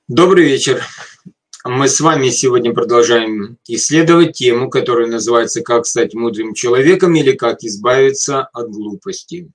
Добрый вечер. Мы с вами сегодня продолжаем исследовать тему, которая называется «Как стать мудрым человеком» или «Как избавиться от глупости».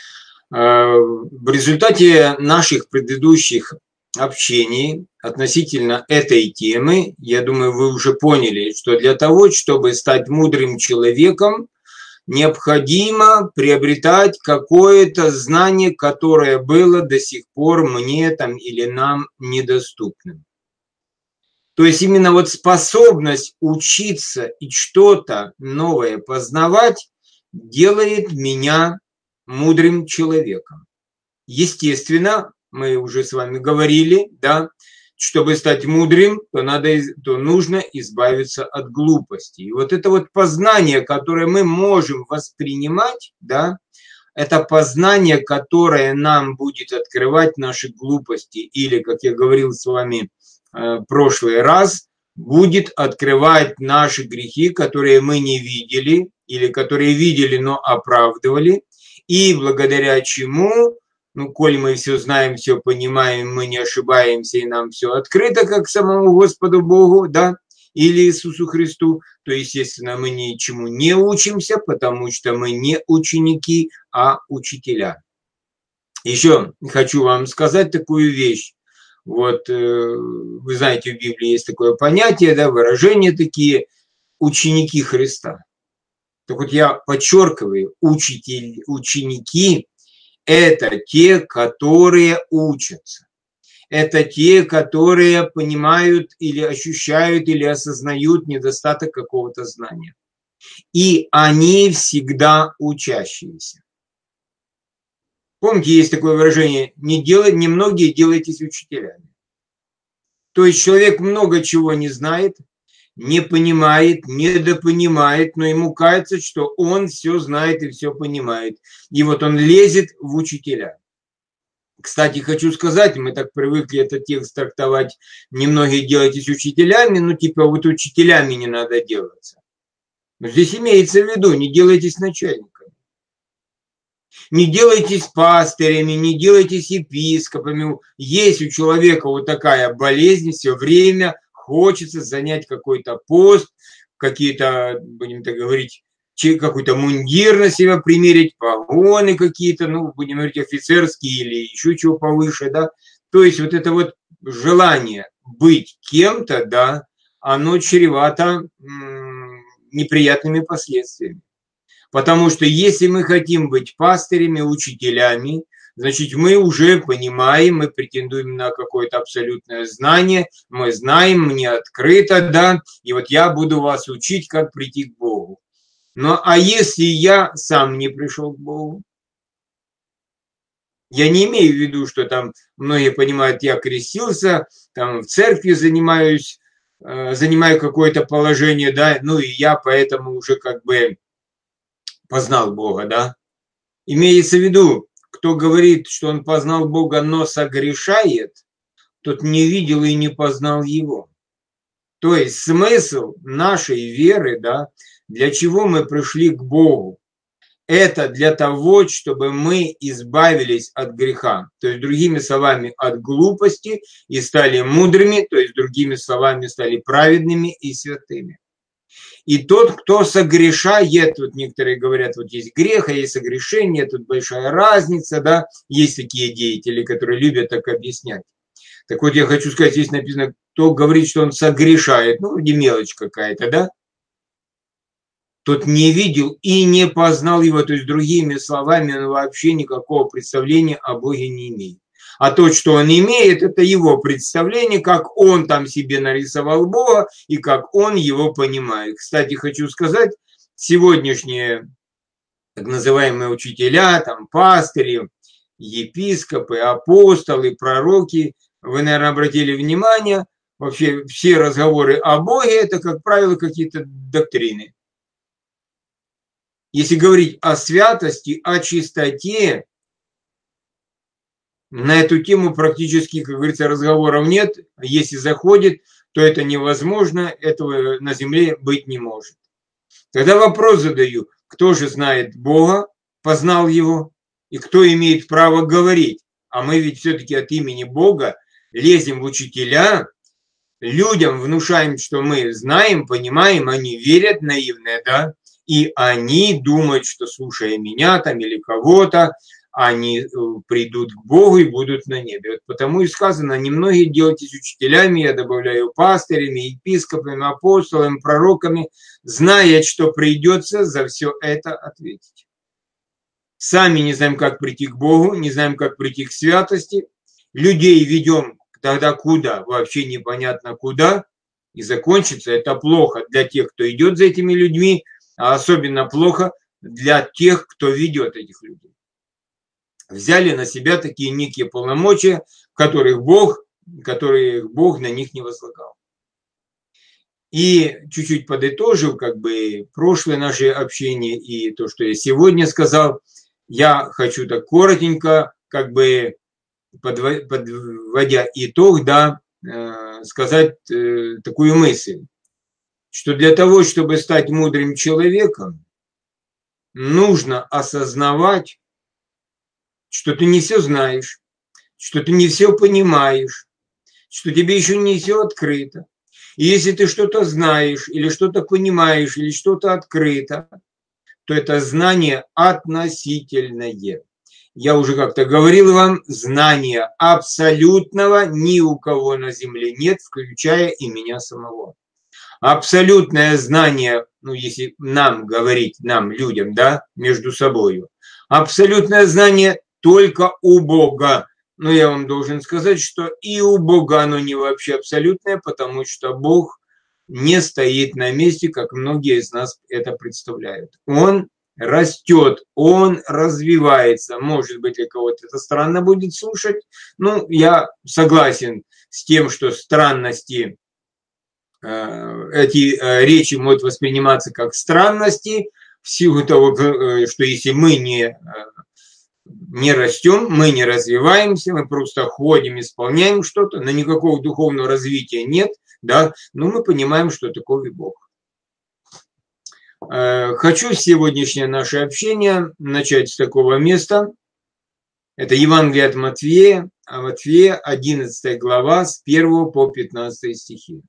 В результате наших предыдущих общений относительно этой темы, я думаю, вы уже поняли, что для того, чтобы стать мудрым человеком, необходимо приобретать какое-то знание, которое было до сих пор мне или нам недоступным. То есть именно вот способность учиться и что-то новое познавать делает меня мудрым человеком. Естественно, мы уже с вами говорили, да, чтобы стать мудрым, то нужно избавиться от глупости. И вот это вот познание, которое мы можем воспринимать, да, это познание, которое нам будет открывать наши глупости, или, как я говорил с вами в прошлый раз, будет открывать наши грехи, которые мы не видели, или которые видели, но оправдывали, и благодаря чему, коль мы все знаем, все понимаем, мы не ошибаемся, и нам все открыто, как самому Господу Богу, да, или Иисусу Христу, то, естественно, мы ничему не учимся, потому что мы не ученики, а учителя. Еще хочу вам сказать такую вещь. Вот вы знаете, в Библии есть такое понятие, да, выражения такие, ученики Христа. Так вот я подчеркиваю, ученики – это те, которые учатся. Это те, которые понимают или ощущают, или осознают недостаток какого-то знания. И они всегда учащиеся. Помните, есть такое выражение: немногие делайтесь учителями. То есть человек много чего не знает, не понимает, недопонимает, но ему кажется, что он все знает и все понимает. И вот он лезет в учителя. Кстати, хочу сказать, мы так привыкли этот текст трактовать: немногие делайтесь учителями, вот учителями не надо делаться. Но здесь имеется в виду, не делайтесь начальниками. Не делайтесь пастырями, не делайтесь епископами. Есть у человека вот такая болезнь, все время хочется занять какой-то пост, какие-то, будем так говорить, какой-то мундир на себя примерить, погоны какие-то, будем говорить, офицерские или еще чего повыше, да. То есть вот это вот желание быть кем-то, да, оно чревато неприятными последствиями. Потому что если мы хотим быть пастырями, учителями, значит, мы уже понимаем, мы претендуем на какое-то абсолютное знание, мы знаем, мне открыто, да, и вот я буду вас учить, как прийти к Богу. А если я сам не пришел к Богу? Я не имею в виду, что там многие понимают, я крестился, там в церкви занимаю какое-то положение, да, и я поэтому уже как бы познал Бога, да. Имеется в виду, кто говорит, что он познал Бога, но согрешает, тот не видел и не познал Его. То есть смысл нашей веры, да, для чего мы пришли к Богу, это для того, чтобы мы избавились от греха, то есть, другими словами, от глупости и стали мудрыми, то есть, другими словами, стали праведными и святыми. И тот, кто согрешает, вот некоторые говорят, вот есть грех, а есть согрешение, тут большая разница, да, есть такие деятели, которые любят так объяснять. Так вот, я хочу сказать, здесь написано, кто говорит, что он согрешает, вроде мелочь какая-то, да, тот не видел и не познал его, то есть, другими словами, он вообще никакого представления о Боге не имеет. А то, что он имеет, это его представление, как он там себе нарисовал Бога и как он его понимает. Кстати, хочу сказать, сегодняшние так называемые учителя, там, пастыри, епископы, апостолы, пророки, вы, наверное, обратили внимание, вообще все разговоры о Боге – это, как правило, какие-то доктрины. Если говорить о святости, о чистоте, на эту тему практически, как говорится, разговоров нет. Если заходит, то это невозможно, этого на земле быть не может. Тогда вопрос задаю, кто же знает Бога, познал Его, и кто имеет право говорить? А мы ведь все-таки от имени Бога лезем в учителя, людям внушаем, что мы знаем, понимаем, они верят наивные, да, и они думают, что, слушая меня там или кого-то, они придут к Богу и будут на небе. Вот потому и сказано, немногие делайтесь учителями, я добавляю пастырями, епископами, апостолами, пророками, зная, что придется за все это ответить. Сами не знаем, как прийти к Богу, не знаем, как прийти к святости, людей ведем тогда куда? Вообще непонятно куда. И закончится это плохо для тех, кто идет за этими людьми, а особенно плохо для тех, кто ведет этих людей. Взяли на себя такие некие полномочия, которые Бог на них не возлагал. И чуть-чуть подытожив как бы прошлое наше общение и то, что я сегодня сказал, я хочу так коротенько, как бы подводя итог, да, сказать такую мысль, что для того, чтобы стать мудрым человеком, нужно осознавать, что ты не все знаешь, что ты не все понимаешь, что тебе еще не все открыто. И если ты что-то знаешь, или что-то понимаешь, или что-то открыто, то это знание относительное. Я уже как-то говорил вам, знания абсолютного ни у кого на земле нет, включая и меня самого. Абсолютное знание, ну если нам говорить, нам, людям, да, между собой, абсолютное знание только у Бога. Но я вам должен сказать, что и у Бога оно не вообще абсолютное, потому что Бог не стоит на месте, как многие из нас это представляют. Он растет, он развивается. Может быть, для кого-то это странно будет слушать. Ну, я согласен с тем, что странности, эти речи могут восприниматься как странности, в силу того, что если мы не растем, мы не развиваемся, мы просто ходим, исполняем что-то, но никакого духовного развития нет, да, но мы понимаем, что такое Бог. Хочу сегодняшнее наше общение начать с такого места. Это Евангелие от Матфея, 11 глава, с 1 по 15 стихи.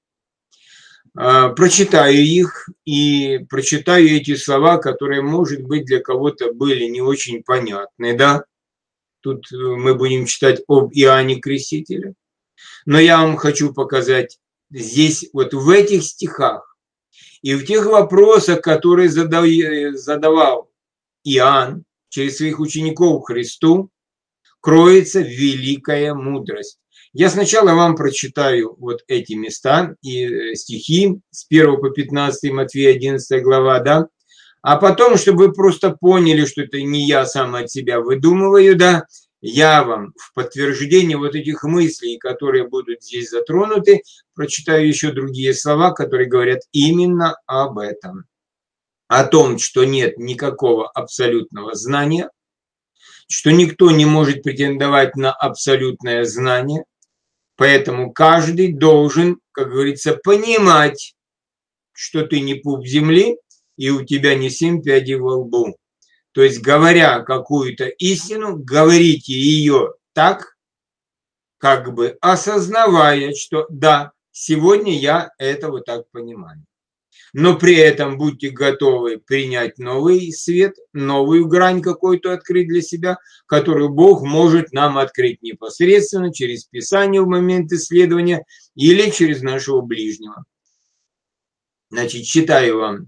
Прочитаю их и прочитаю эти слова, которые, может быть, для кого-то были не очень понятны, да. Тут мы будем читать об Иоанне Крестителе. Но я вам хочу показать здесь, вот в этих стихах, и в тех вопросах, которые задавал Иоанн через своих учеников Христу, кроется великая мудрость. Я сначала вам прочитаю вот эти места и стихи с 1 по 15 Матфея 11 глава, да, а потом, чтобы вы просто поняли, что это не я сам от себя выдумываю, да, я вам в подтверждение вот этих мыслей, которые будут здесь затронуты, прочитаю еще другие слова, которые говорят именно об этом. О том, что нет никакого абсолютного знания, что никто не может претендовать на абсолютное знание, поэтому каждый должен, как говорится, понимать, что ты не пуп земли и у тебя не 7 пядей во лбу. То есть, говоря какую-то истину, говорите ее так, как бы осознавая, что да, сегодня я это вот так понимаю. Но при этом будьте готовы принять новый свет, новую грань какую-то открыть для себя, которую Бог может нам открыть непосредственно через Писание в момент исследования или через нашего ближнего. Значит, читаю вам.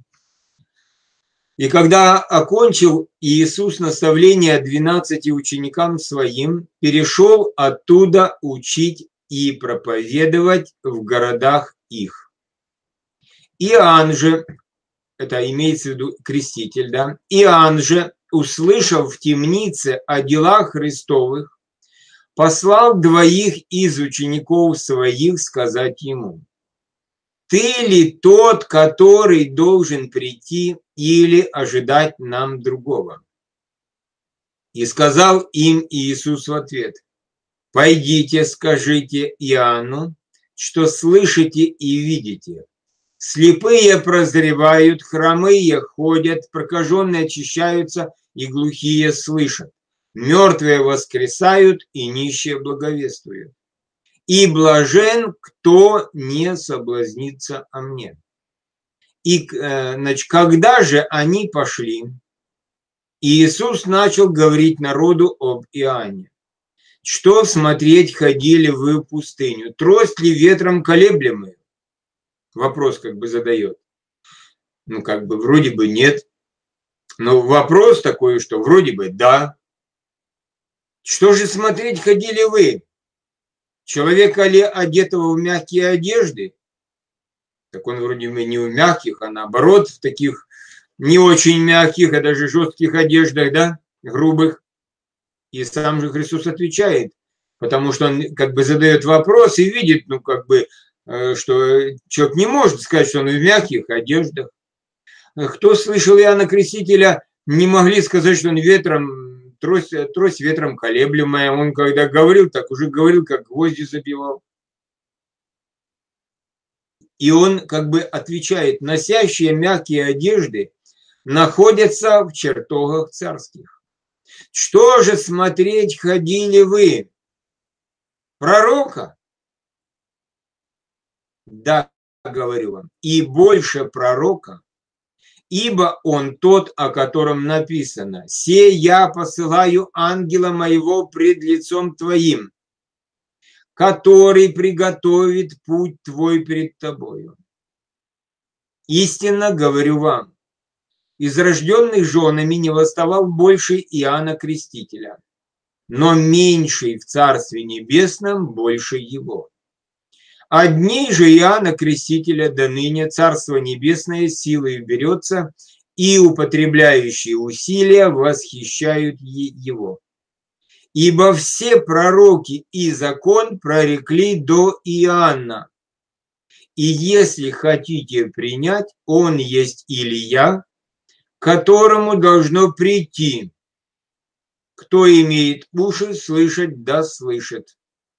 «И когда окончил Иисус наставление 12 ученикам своим, перешел оттуда учить и проповедовать в городах их. Иоанн же, это имеется в виду креститель, да, Иоанн же, услышав в темнице о делах Христовых, послал 2 из учеников своих сказать ему: «Ты ли тот, который должен прийти, или ожидать нам другого?» И сказал им Иисус в ответ: «Пойдите, скажите Иоанну, что слышите и видите. Слепые прозревают, хромые ходят, прокаженные очищаются и глухие слышат. Мертвые воскресают и нищие благовествуют. и блажен, кто не соблазнится о мне. И, значит, когда же они пошли, Иисус начал говорить народу об Иоанне. Что смотреть ходили вы в пустыню? Трость ли ветром колеблемую? Вопрос как бы задает. Ну, как бы вроде бы нет. Но вопрос такой, что вроде бы да. Что же смотреть ходили вы? Человека ли одетого в мягкие одежды? Так он вроде бы не в мягких, а наоборот в таких не очень мягких, а даже жестких одеждах, да, грубых. И сам же Христос отвечает, потому что он как бы задает вопрос и видит, ну как бы, что человек не может сказать, что он в мягких одеждах. Кто слышал Иоанна Крестителя, не могли сказать, что он ветром, трость ветром колеблемая. Он когда говорил, так уже говорил, как гвозди забивал. И он как бы отвечает, носящие мягкие одежды находятся в чертогах царских. Что же смотреть ходили вы? Пророка? Да, говорю вам, и больше пророка, ибо он тот, о котором написано: «Се я посылаю ангела моего пред лицом твоим, который приготовит путь твой перед тобою». Истинно говорю вам, из рожденных женами не восставал больше Иоанна Крестителя, но меньший в Царстве Небесном больше его. От дней же Иоанна Крестителя до ныне Царство Небесное силой берется, и употребляющие усилия восхищают его. Ибо все пророки и закон прорекли до Иоанна. И если хотите принять, он есть Илия, которому должно прийти. Кто имеет уши слышать, да слышит.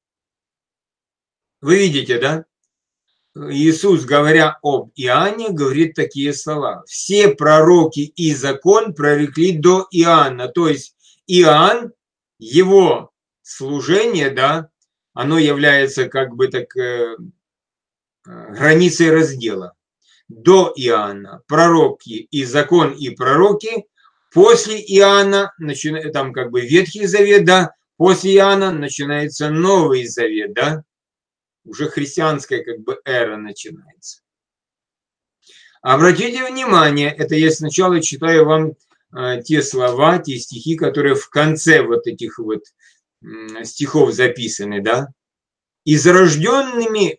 Вы видите, да? Иисус, говоря об Иоанне, говорит такие слова. Все пророки и закон прорекли до Иоанна. То есть Иоанн, его служение, да, оно является как бы так границей раздела. До Иоанна пророки и закон и пророки, после Иоанна, там как бы Ветхий Завет, да, после Иоанна начинается Новый Завет, да, уже христианская как бы эра начинается. Обратите внимание, это я сначала читаю вам те слова, те стихи, которые в конце вот этих вот стихов записаны, да. Из рожденных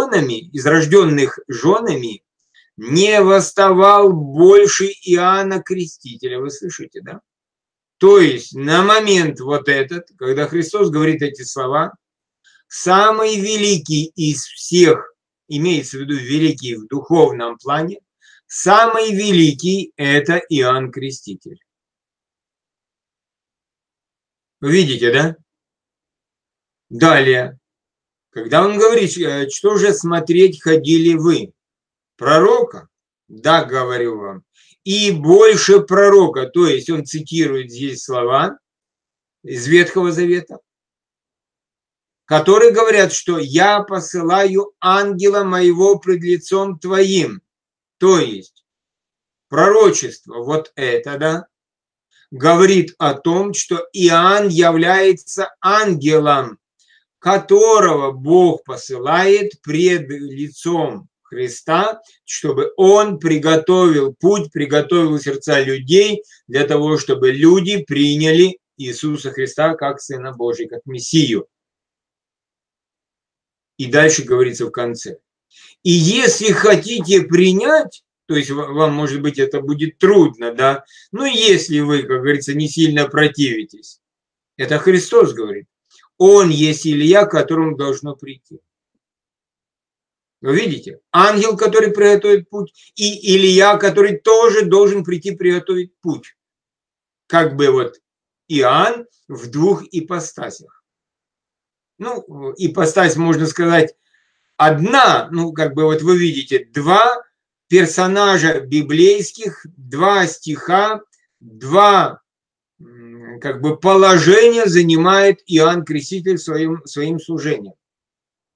женами не восставал больше Иоанна Крестителя. Вы слышите, да? То есть на момент вот этот, когда Христос говорит эти слова, самый великий из всех, имеется в виду великий в духовном плане, самый великий – это Иоанн Креститель. Вы видите, да? Далее, когда он говорит, что же смотреть ходили вы? Пророка? Да, говорю вам. И больше пророка, то есть он цитирует здесь слова из Ветхого Завета, которые говорят, что я посылаю ангела моего пред лицом твоим. То есть пророчество вот это, да, говорит о том, что Иоанн является ангелом, которого Бог посылает пред лицом Христа, чтобы он приготовил путь, приготовил сердца людей для того, чтобы люди приняли Иисуса Христа как Сына Божий, как Мессию. И дальше говорится в конце. И если хотите принять, то есть вам, может быть, это будет трудно, да, но если вы, как говорится, не сильно противитесь, это Христос говорит, он есть Илия, к которому должно прийти. Вы видите? Ангел, который приготовит путь, и Илия, который тоже должен прийти приготовить путь. Как бы вот Иоанн в двух ипостасях. Ну, ипостась, можно сказать, одна, ну, как бы вот вы видите, два персонажа библейских, два стиха, два как бы положения занимает Иоанн Креститель своим служением.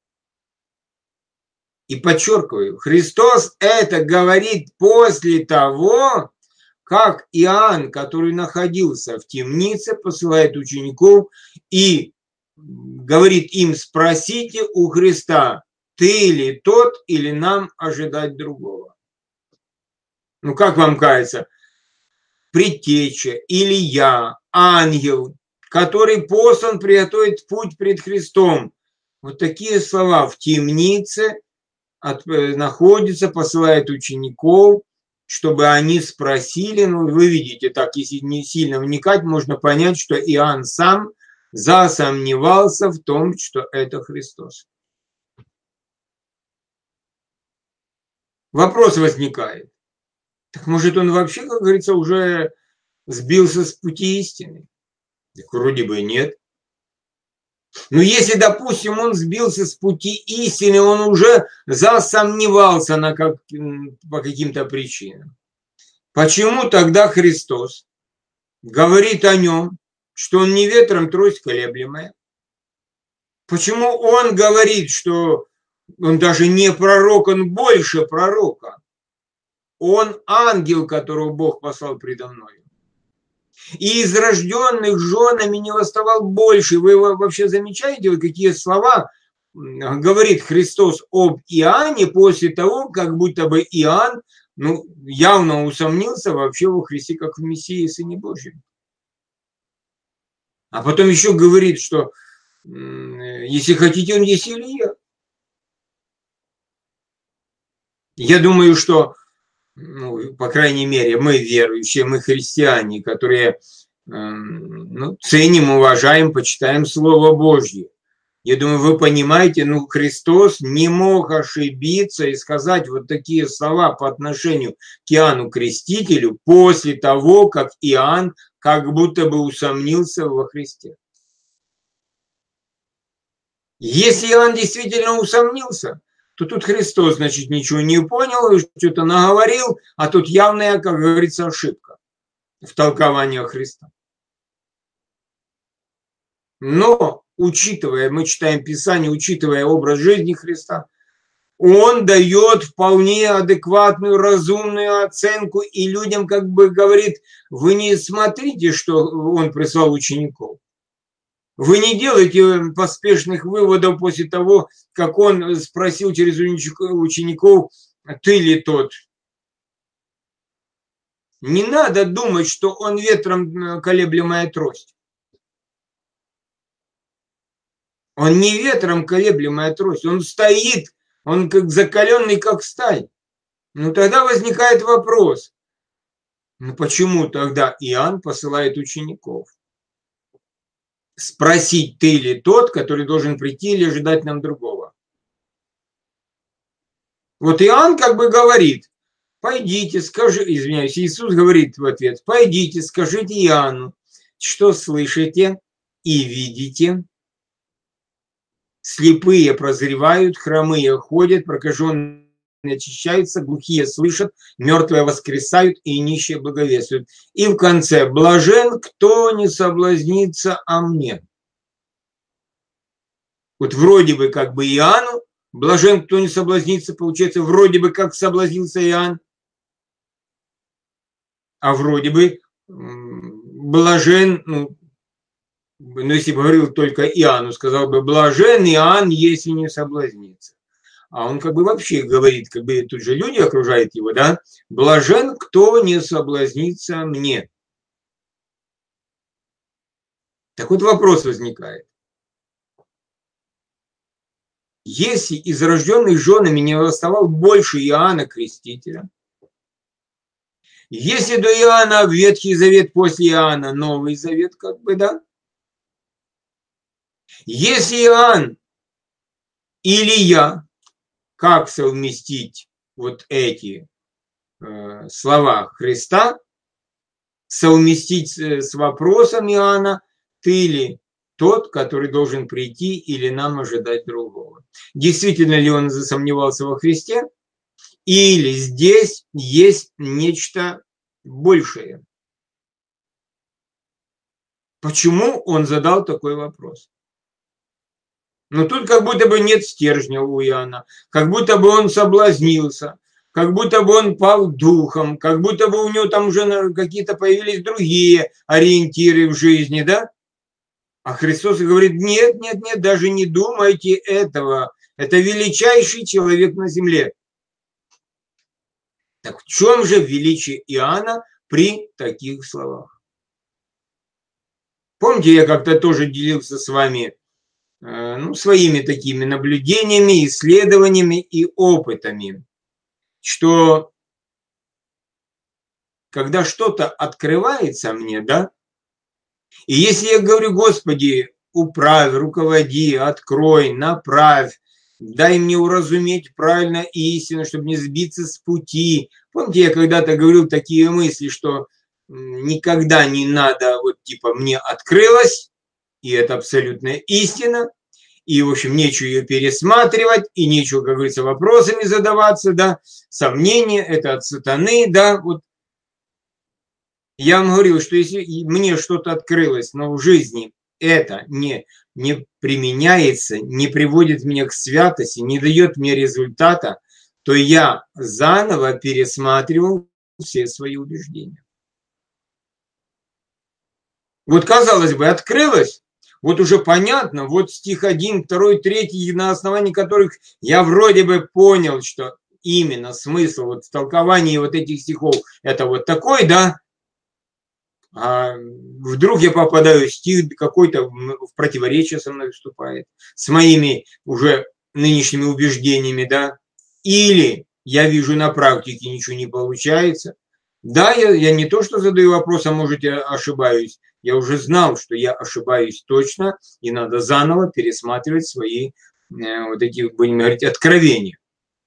И подчеркиваю, Христос это говорит после того, как Иоанн, который находился в темнице, посылает учеников и говорит им: спросите у Христа, ты ли тот или нам ожидать другого. Ну как вам кажется, предтеча или я, ангел, который послан приготовить путь пред Христом. Вот такие слова: в темнице находится, посылает учеников, чтобы они спросили. Ну, вы видите, так, если не сильно вникать, можно понять, что Иоанн сам засомневался в том, что это Христос. Вопрос возникает. Так может он вообще, как говорится, уже сбился с пути истины? Так вроде бы нет. Но если, допустим, он сбился с пути истины, он уже засомневался по каким-то причинам. Почему тогда Христос говорит о нем, что он не ветром трость колеблемая? Почему он говорит, что он даже не пророк, он больше пророка? Он ангел, которого Бог послал предо мною. И из рожденных женами не восставал больше. Вы вообще замечаете, вот какие слова говорит Христос об Иоанне после того, как будто бы Иоанн явно усомнился вообще во Христе как в Мессии, Сыне Божьем. А потом еще говорит, что если хотите, он есть Илия. Я думаю, что, по крайней мере, мы верующие, мы христиане, которые ценим, уважаем, почитаем Слово Божье. Я думаю, вы понимаете, Христос не мог ошибиться и сказать вот такие слова по отношению к Иоанну Крестителю после того, как Иоанн как будто бы усомнился во Христе. Если Иоанн действительно усомнился, то тут Христос, значит, ничего не понял, что-то наговорил, а тут явная, как говорится, ошибка в толковании Христа. Но, учитывая, мы читаем Писание, учитывая образ жизни Христа, он дает вполне адекватную, разумную оценку, и людям как бы говорит: вы не смотрите, что он прислал учеников. Вы не делайте поспешных выводов после того, как он спросил через учеников: ты ли тот? Не надо думать, что он ветром колеблемая трость. Он не ветром колеблемая трость, он стоит, он как закаленный, как сталь. Тогда возникает вопрос: почему тогда Иоанн посылает учеников? Спросить, ты ли тот, который должен прийти, или ожидать нам другого? Вот Иоанн как бы говорит: пойдите, извиняюсь, Иисус говорит в ответ: пойдите, скажите Иоанну, что слышите и видите. Слепые прозревают, хромые ходят, прокаженные очищаются, глухие слышат, мертвые воскресают и нищие благовествуют. И в конце: блажен, кто не соблазнится о мне. Вот вроде бы как бы Иоанну, блажен, кто не соблазнится, получается, вроде бы как соблазнился Иоанн, а вроде бы блажен, если бы говорил только Иоанну, сказал бы: блажен Иоанн, если не соблазнится. А он как бы вообще говорит, как бы тут же люди окружают его, да? Блажен, кто не соблазнится мне. Так вот вопрос возникает. Если из рожденных женами не восставал больше Иоанна Крестителя, если до Иоанна Ветхий Завет, после Иоанна Новый Завет, как бы, да? Если Иоанн или я, как совместить вот эти слова Христа, совместить с вопросом Иоанна: ты ли тот, который должен прийти, или нам ожидать другого? Действительно ли он засомневался во Христе, или здесь есть нечто большее? Почему он задал такой вопрос? Но тут как будто бы нет стержня у Иоанна, как будто бы он соблазнился, как будто бы он пал духом, как будто бы у него там уже какие-то появились другие ориентиры в жизни, да? А Христос говорит, нет, нет, нет, даже не думайте этого. Это величайший человек на земле. Так в чем же величие Иоанна при таких словах? Помните, я как-то тоже делился с вами своими такими наблюдениями, исследованиями и опытами, что когда что-то открывается мне, да, и если я говорю, Господи, управь, руководи, открой, направь, дай мне уразуметь правильно истину, чтобы не сбиться с пути. Помните, я когда-то говорил такие мысли, что никогда не надо, вот типа мне открылось, и это абсолютная истина, и, в общем, нечего ее пересматривать, и нечего, как говорится, вопросами задаваться, да, сомнения, это от сатаны, да, вот. Я вам говорил, что если мне что-то открылось, но в жизни это не применяется, не приводит меня к святости, не дает мне результата, то я заново пересматривал все свои убеждения. Вот, казалось бы, открылось, вот уже понятно, вот стих 1, 2, 3, на основании которых я вроде бы понял, что именно смысл вот в толковании вот этих стихов это вот такой, да, а вдруг я попадаю в стих какой-то в противоречие со мной вступает, с моими уже нынешними убеждениями, да, или я вижу на практике ничего не получается. Да, я не то, что задаю вопрос, а может я ошибаюсь, я уже знал, что я ошибаюсь точно, и надо заново пересматривать свои вот эти, будем говорить, откровения.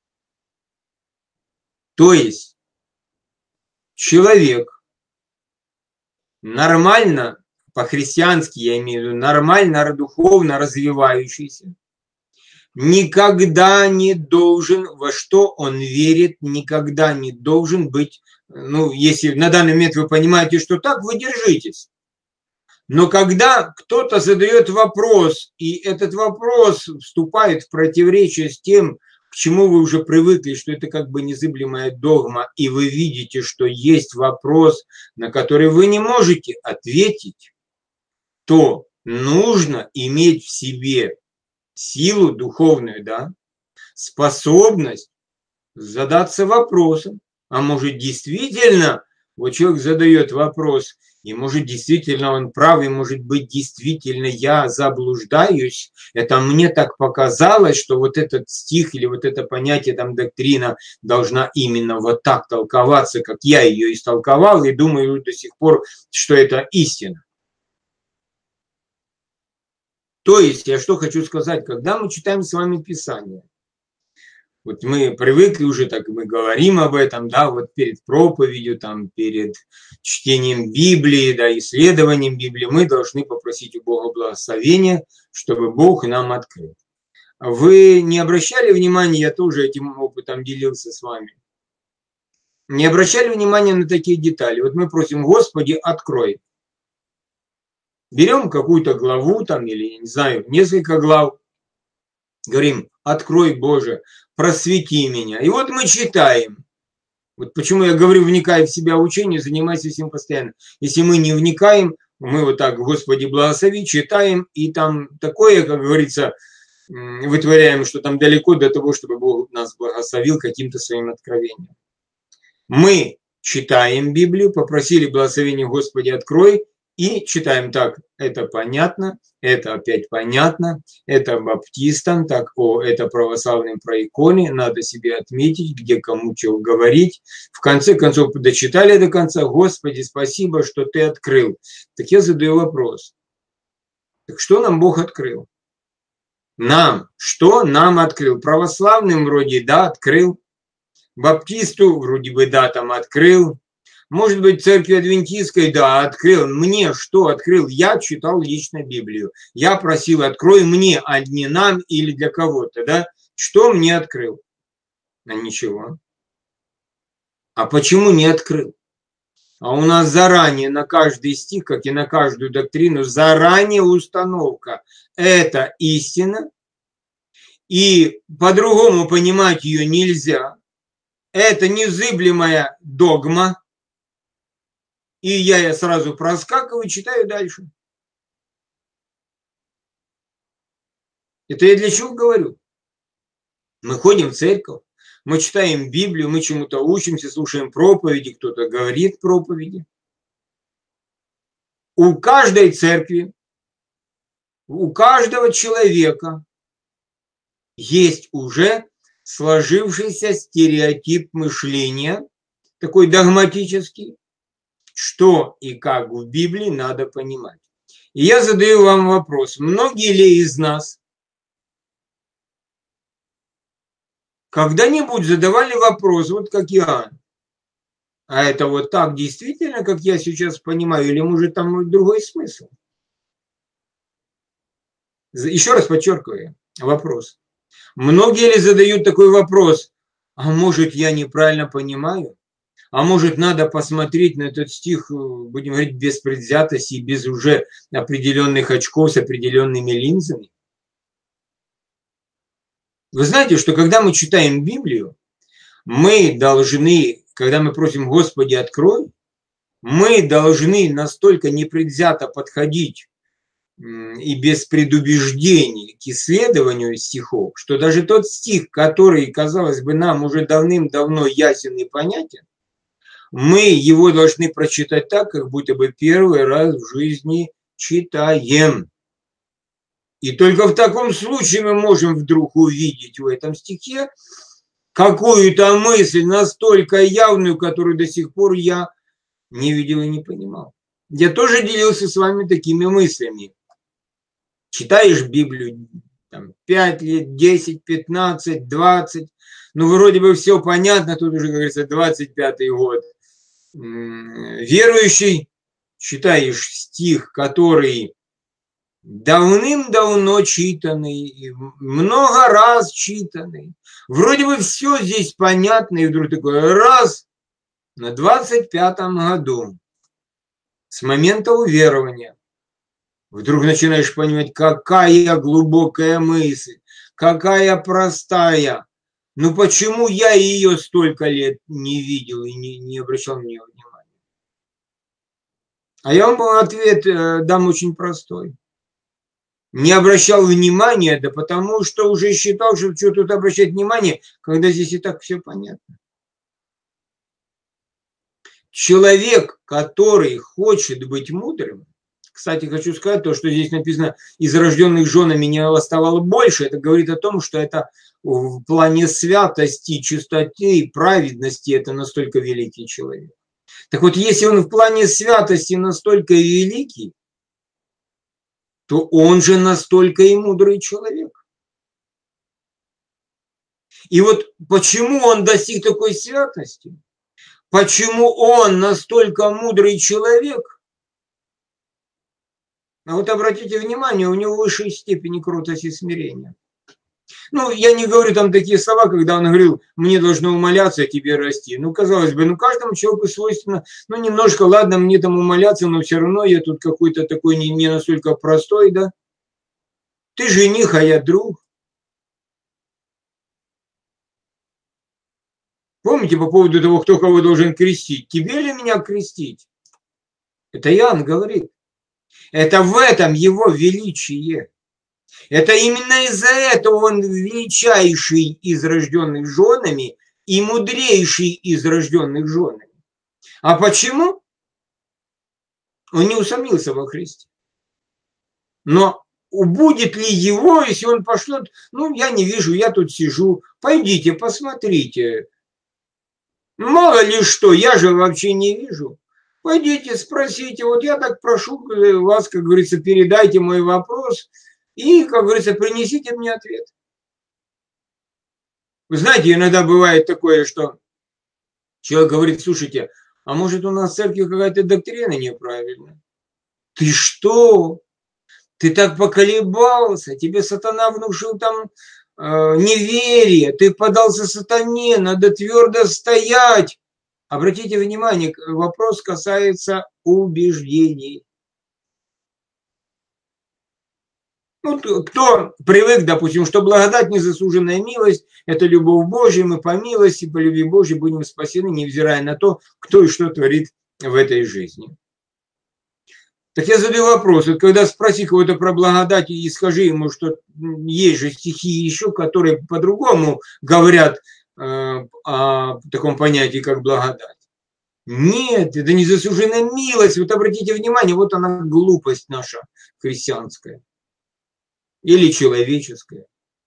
То есть человек нормально, по-христиански я имею в виду, нормально, духовно развивающийся, никогда не должен, во что он верит, никогда не должен быть, если на данный момент вы понимаете, что так, вы держитесь. Но когда кто-то задает вопрос, и этот вопрос вступает в противоречие с тем, к чему вы уже привыкли, что это как бы незыблемая догма, и вы видите, что есть вопрос, на который вы не можете ответить, то нужно иметь в себе силу духовную, да, способность задаться вопросом, а может действительно, вот человек задает вопрос, и может действительно он прав, и может быть действительно я заблуждаюсь, это мне так показалось, что вот этот стих или вот это понятие, там доктрина должна именно вот так толковаться, как я ее истолковал, и думаю до сих пор, что это истина. То есть, я что хочу сказать, когда мы читаем с вами Писание, вот мы привыкли уже, так мы говорим об этом, да, вот перед проповедью, там, перед чтением Библии, да, исследованием Библии, мы должны попросить у Бога благословения, чтобы Бог нам открыл. Вы не обращали внимания, я тоже этим опытом делился с вами, не обращали внимания на такие детали. Вот мы просим, Господи, открой. Берем какую-то главу там, или, не знаю, несколько глав, говорим, открой, Боже, просвети меня. И вот мы читаем. Вот почему я говорю, вникай в себя учение, занимайся этим постоянно. Если мы не вникаем, мы вот так, Господи, благослови, читаем, и там такое, как говорится, вытворяем, что там далеко до того, чтобы Бог нас благословил каким-то своим откровением. Мы читаем Библию, попросили благословения, Господи, открой, и читаем так, это понятно, это опять понятно, это баптистам, так, это православным про иконе, надо себе отметить, где кому чего говорить. В конце концов, дочитали до конца, Господи, спасибо, что ты открыл. Так я задаю вопрос, так что нам Бог открыл? Нам, что нам открыл? Православным вроде, да, открыл. Баптисту вроде бы, да, там открыл. Может быть, церкви адвентистской, да, открыл. Мне что открыл? Я читал лично Библию. Я просил, открой мне, а не нам или для кого-то, да? Что мне открыл? А ничего. А почему не открыл? А у нас заранее на каждый стих, как и на каждую доктрину, заранее установка. Это истина, и по-другому понимать ее нельзя. Это незыблемая догма, и я ее сразу проскакиваю и читаю дальше. Это я для чего говорю? Мы ходим в церковь, мы читаем Библию, мы чему-то учимся, слушаем проповеди, кто-то говорит проповеди. У каждой церкви, у каждого человека есть уже сложившийся стереотип мышления, такой догматический, что и как в Библии надо понимать. И я задаю вам вопрос, многие ли из нас когда-нибудь задавали вопрос, вот как Иоанн, а это вот так действительно, как я сейчас понимаю, или может там другой смысл? Еще раз подчеркиваю вопрос. Многие ли задают такой вопрос, а может я неправильно понимаю? А может надо посмотреть на этот стих, будем говорить, без предвзятости и без уже определенных очков с определенными линзами? Вы знаете, что когда мы читаем Библию, мы должны, когда мы просим Господи, открой, мы должны настолько непредвзято подходить и без предубеждений к исследованию стихов, что даже тот стих, который, казалось бы, нам уже давным-давно ясен и понятен, мы его должны прочитать так, как будто бы первый раз в жизни читаем. И только в таком случае мы можем вдруг увидеть в этом стихе какую-то мысль настолько явную, которую до сих пор я не видел и не понимал. Я тоже делился с вами такими мыслями. Читаешь Библию там, 5 лет, 10, 15, 20, ну вроде бы все понятно, тут уже, как говорится, 25-й год. Верующий, читаешь стих, который давным-давно читанный, много раз читанный. Вроде бы все здесь понятно, и вдруг такой раз на 25-м году с момента уверования вдруг начинаешь понимать, какая глубокая мысль, какая простая. Ну почему я ее столько лет не видел и не обращал на нее внимания? А я вам ответ дам очень простой. Не обращал внимания, да потому что уже считал, что тут обращать внимание, когда здесь и так все понятно. Человек, который хочет быть мудрым, кстати, хочу сказать то, что здесь написано, из рожденных женами не оставало больше, это говорит о том, что это в плане святости, чистоты и праведности это настолько великий человек. Так вот, если он в плане святости настолько великий, то он же настолько и мудрый человек. И вот почему он достиг такой святости? Почему он настолько мудрый человек? А вот обратите внимание, у него высшей степени кротость и смирения. Ну, я не говорю там такие слова, когда он говорил, мне должно умоляться, а тебе расти. Ну, казалось бы, каждому человеку свойственно, немножко, ладно, мне там умоляться, но все равно я тут какой-то такой не настолько простой, да? Ты жених, а я друг. Помните по поводу того, кто кого должен крестить? Тебе ли меня крестить? Это Иоанн говорит. Это в этом его величие. Это именно из-за этого он величайший из рожденных женами и мудрейший из рожденных женами. А почему? Он не усомнился во Христе. Но будет ли его, если он пошлет, я не вижу, я тут сижу, пойдите, посмотрите. Мало ли что, я же вообще не вижу. Пойдите, спросите, вот я так прошу вас, как говорится, передайте мой вопрос и, как говорится, принесите мне ответ. Вы знаете, иногда бывает такое, что человек говорит, слушайте, а может у нас в церкви какая-то доктрина неправильная? Ты что? Ты так поколебался, тебе сатана внушил там неверие, ты подался сатане, надо твердо стоять. Обратите внимание, вопрос касается убеждений. Ну, кто привык, допустим, что благодать, незаслуженная милость, это любовь Божья, мы по милости, по любви Божьей будем спасены, невзирая на то, кто и что творит в этой жизни. Так я задаю вопрос, вот когда спроси кого-то про благодать и скажи ему, что есть же стихи еще, которые по-другому говорят о таком понятии, как благодать. Нет, это незаслуженная милость. Вот обратите внимание, вот она глупость наша христианская или человеческая.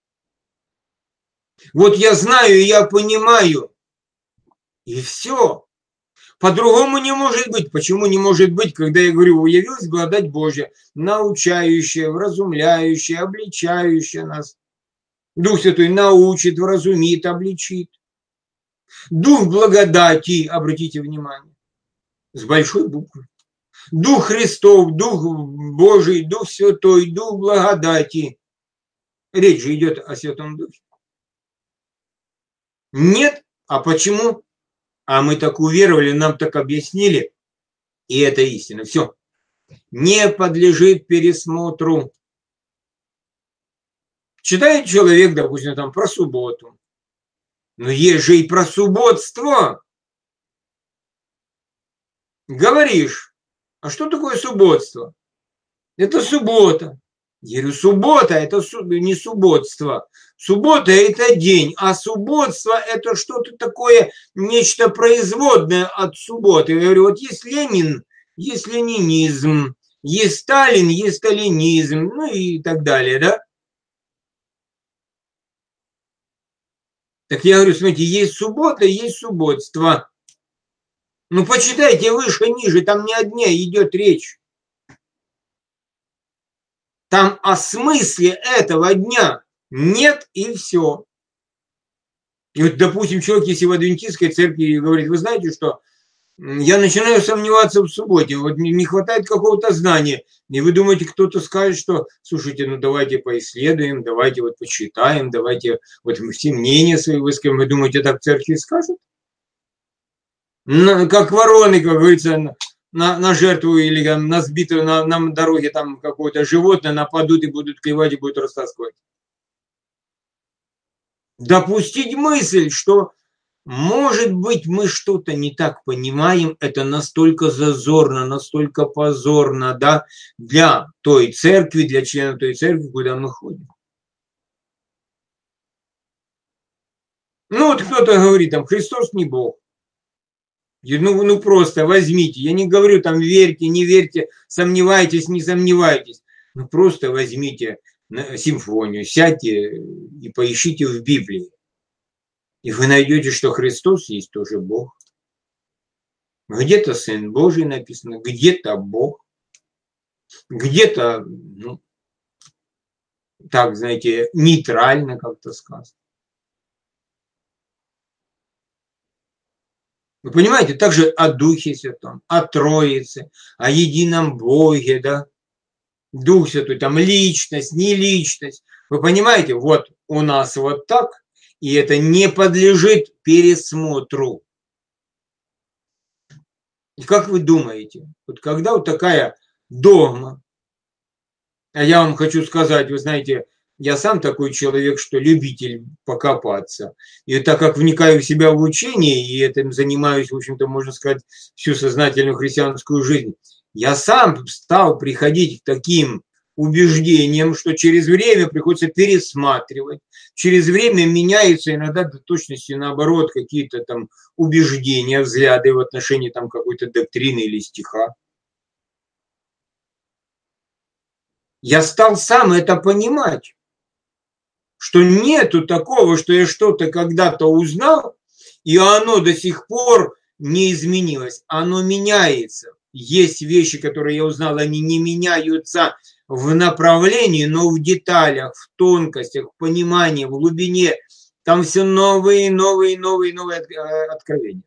Вот я знаю, и я понимаю, и все. По-другому не может быть. Почему не может быть, когда я говорю, явилась благодать Божья, научающая, вразумляющая, обличающая нас. Дух Святой научит, вразумит, обличит. Дух благодати, обратите внимание, с большой буквы. Дух Христов, Дух Божий, Дух Святой, Дух благодати. Речь же идет о Святом Духе. Нет? А почему? А мы так уверовали, нам так объяснили, и это истина. Все. Не подлежит пересмотру. Читает человек, допустим, там про субботу. Но есть же и про субботство. Говоришь, а что такое субботство? Это суббота. Я говорю, суббота – это не субботство. Суббота – это день, а субботство – это что-то такое, нечто производное от субботы. Я говорю, вот есть Ленин, есть ленинизм, есть Сталин, есть сталинизм, ну и так далее, да? Так я говорю, смотрите, есть суббота, есть субботство. Ну, почитайте выше, ниже, там не о дне идет речь. Там о смысле этого дня нет и все. И вот, допустим, человек, если в адвентистской церкви говорит, вы знаете, что я начинаю сомневаться в субботе, вот не хватает какого-то знания. И вы думаете, кто-то скажет, что, слушайте, ну давайте поисследуем, давайте вот почитаем, давайте вот все мнения свои выскажем. Вы думаете, так в церкви скажут? Как вороны, как говорится, на жертву или на сбитую на дороге там какое-то животное нападут и будут клевать и будут растаскивать. Допустить мысль, что может быть мы что-то не так понимаем, это настолько зазорно, настолько позорно, да, для той церкви, для членов той церкви, куда мы ходим. Ну вот кто-то говорит, там, Христос не Бог. Ну просто возьмите, я не говорю там верьте, не верьте, сомневайтесь, не сомневайтесь. Ну просто возьмите симфонию, сядьте и поищите в Библии. И вы найдете, что Христос есть тоже Бог. Где-то Сын Божий написано, где-то Бог, где-то, ну, так, знаете, нейтрально как-то сказано. Вы понимаете, также о Духе Святом, о Троице, о едином Боге, да, Дух Святой, там личность, не личность. Вы понимаете, вот у нас вот так, и это не подлежит пересмотру. И как вы думаете, вот когда вот такая догма, а я вам хочу сказать, вы знаете, я сам такой человек, что любитель покопаться. И так как вникаю в себя в учение, и этим занимаюсь, в общем-то, можно сказать, всю сознательную христианскую жизнь, я сам стал приходить к таким убеждениям, что через время приходится пересматривать, через время меняются иногда до точности наоборот какие-то там убеждения, взгляды в отношении там какой-то доктрины или стиха. Я стал сам это понимать, что нету такого, что я что-то когда-то узнал, и оно до сих пор не изменилось. Оно меняется. Есть вещи, которые я узнал, они не меняются в направлении, но в деталях, в тонкостях, в понимании, в глубине. Там все новые откровения.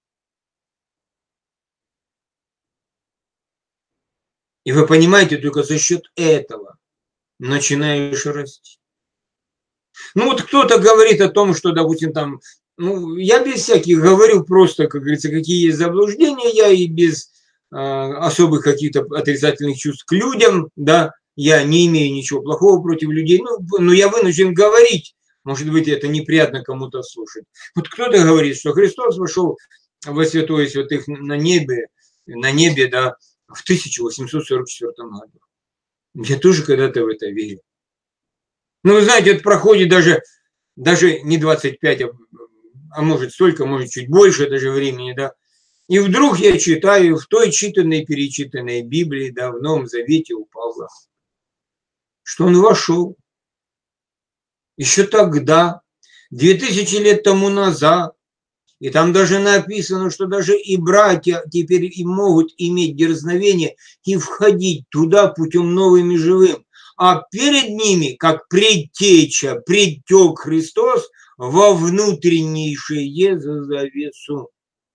И вы понимаете, только за счет этого начинаешь расти. Ну вот кто-то говорит о том, что, допустим, там, ну, я без всяких говорю просто, как говорится, какие есть заблуждения, я и без особых каких-то отрицательных чувств к людям, да, я не имею ничего плохого против людей, но я вынужден говорить. Может быть, это неприятно кому-то слушать. Вот кто-то говорит, что Христос вошел во святое святых на небе, да, в 1844 году. Я тоже когда-то в это верю. Ну, вы знаете, это проходит даже не 25, а может столько, может чуть больше даже времени, да. И вдруг я читаю в той читанной, перечитанной Библии, да, в Новом Завете у Павла, что он вошел еще тогда, 2000 лет тому назад, и там даже написано, что даже и братья теперь и могут иметь дерзновение и входить туда путем новым и живым. А перед ними, как предтеча, предтек Христос во внутреннейшее за завесу.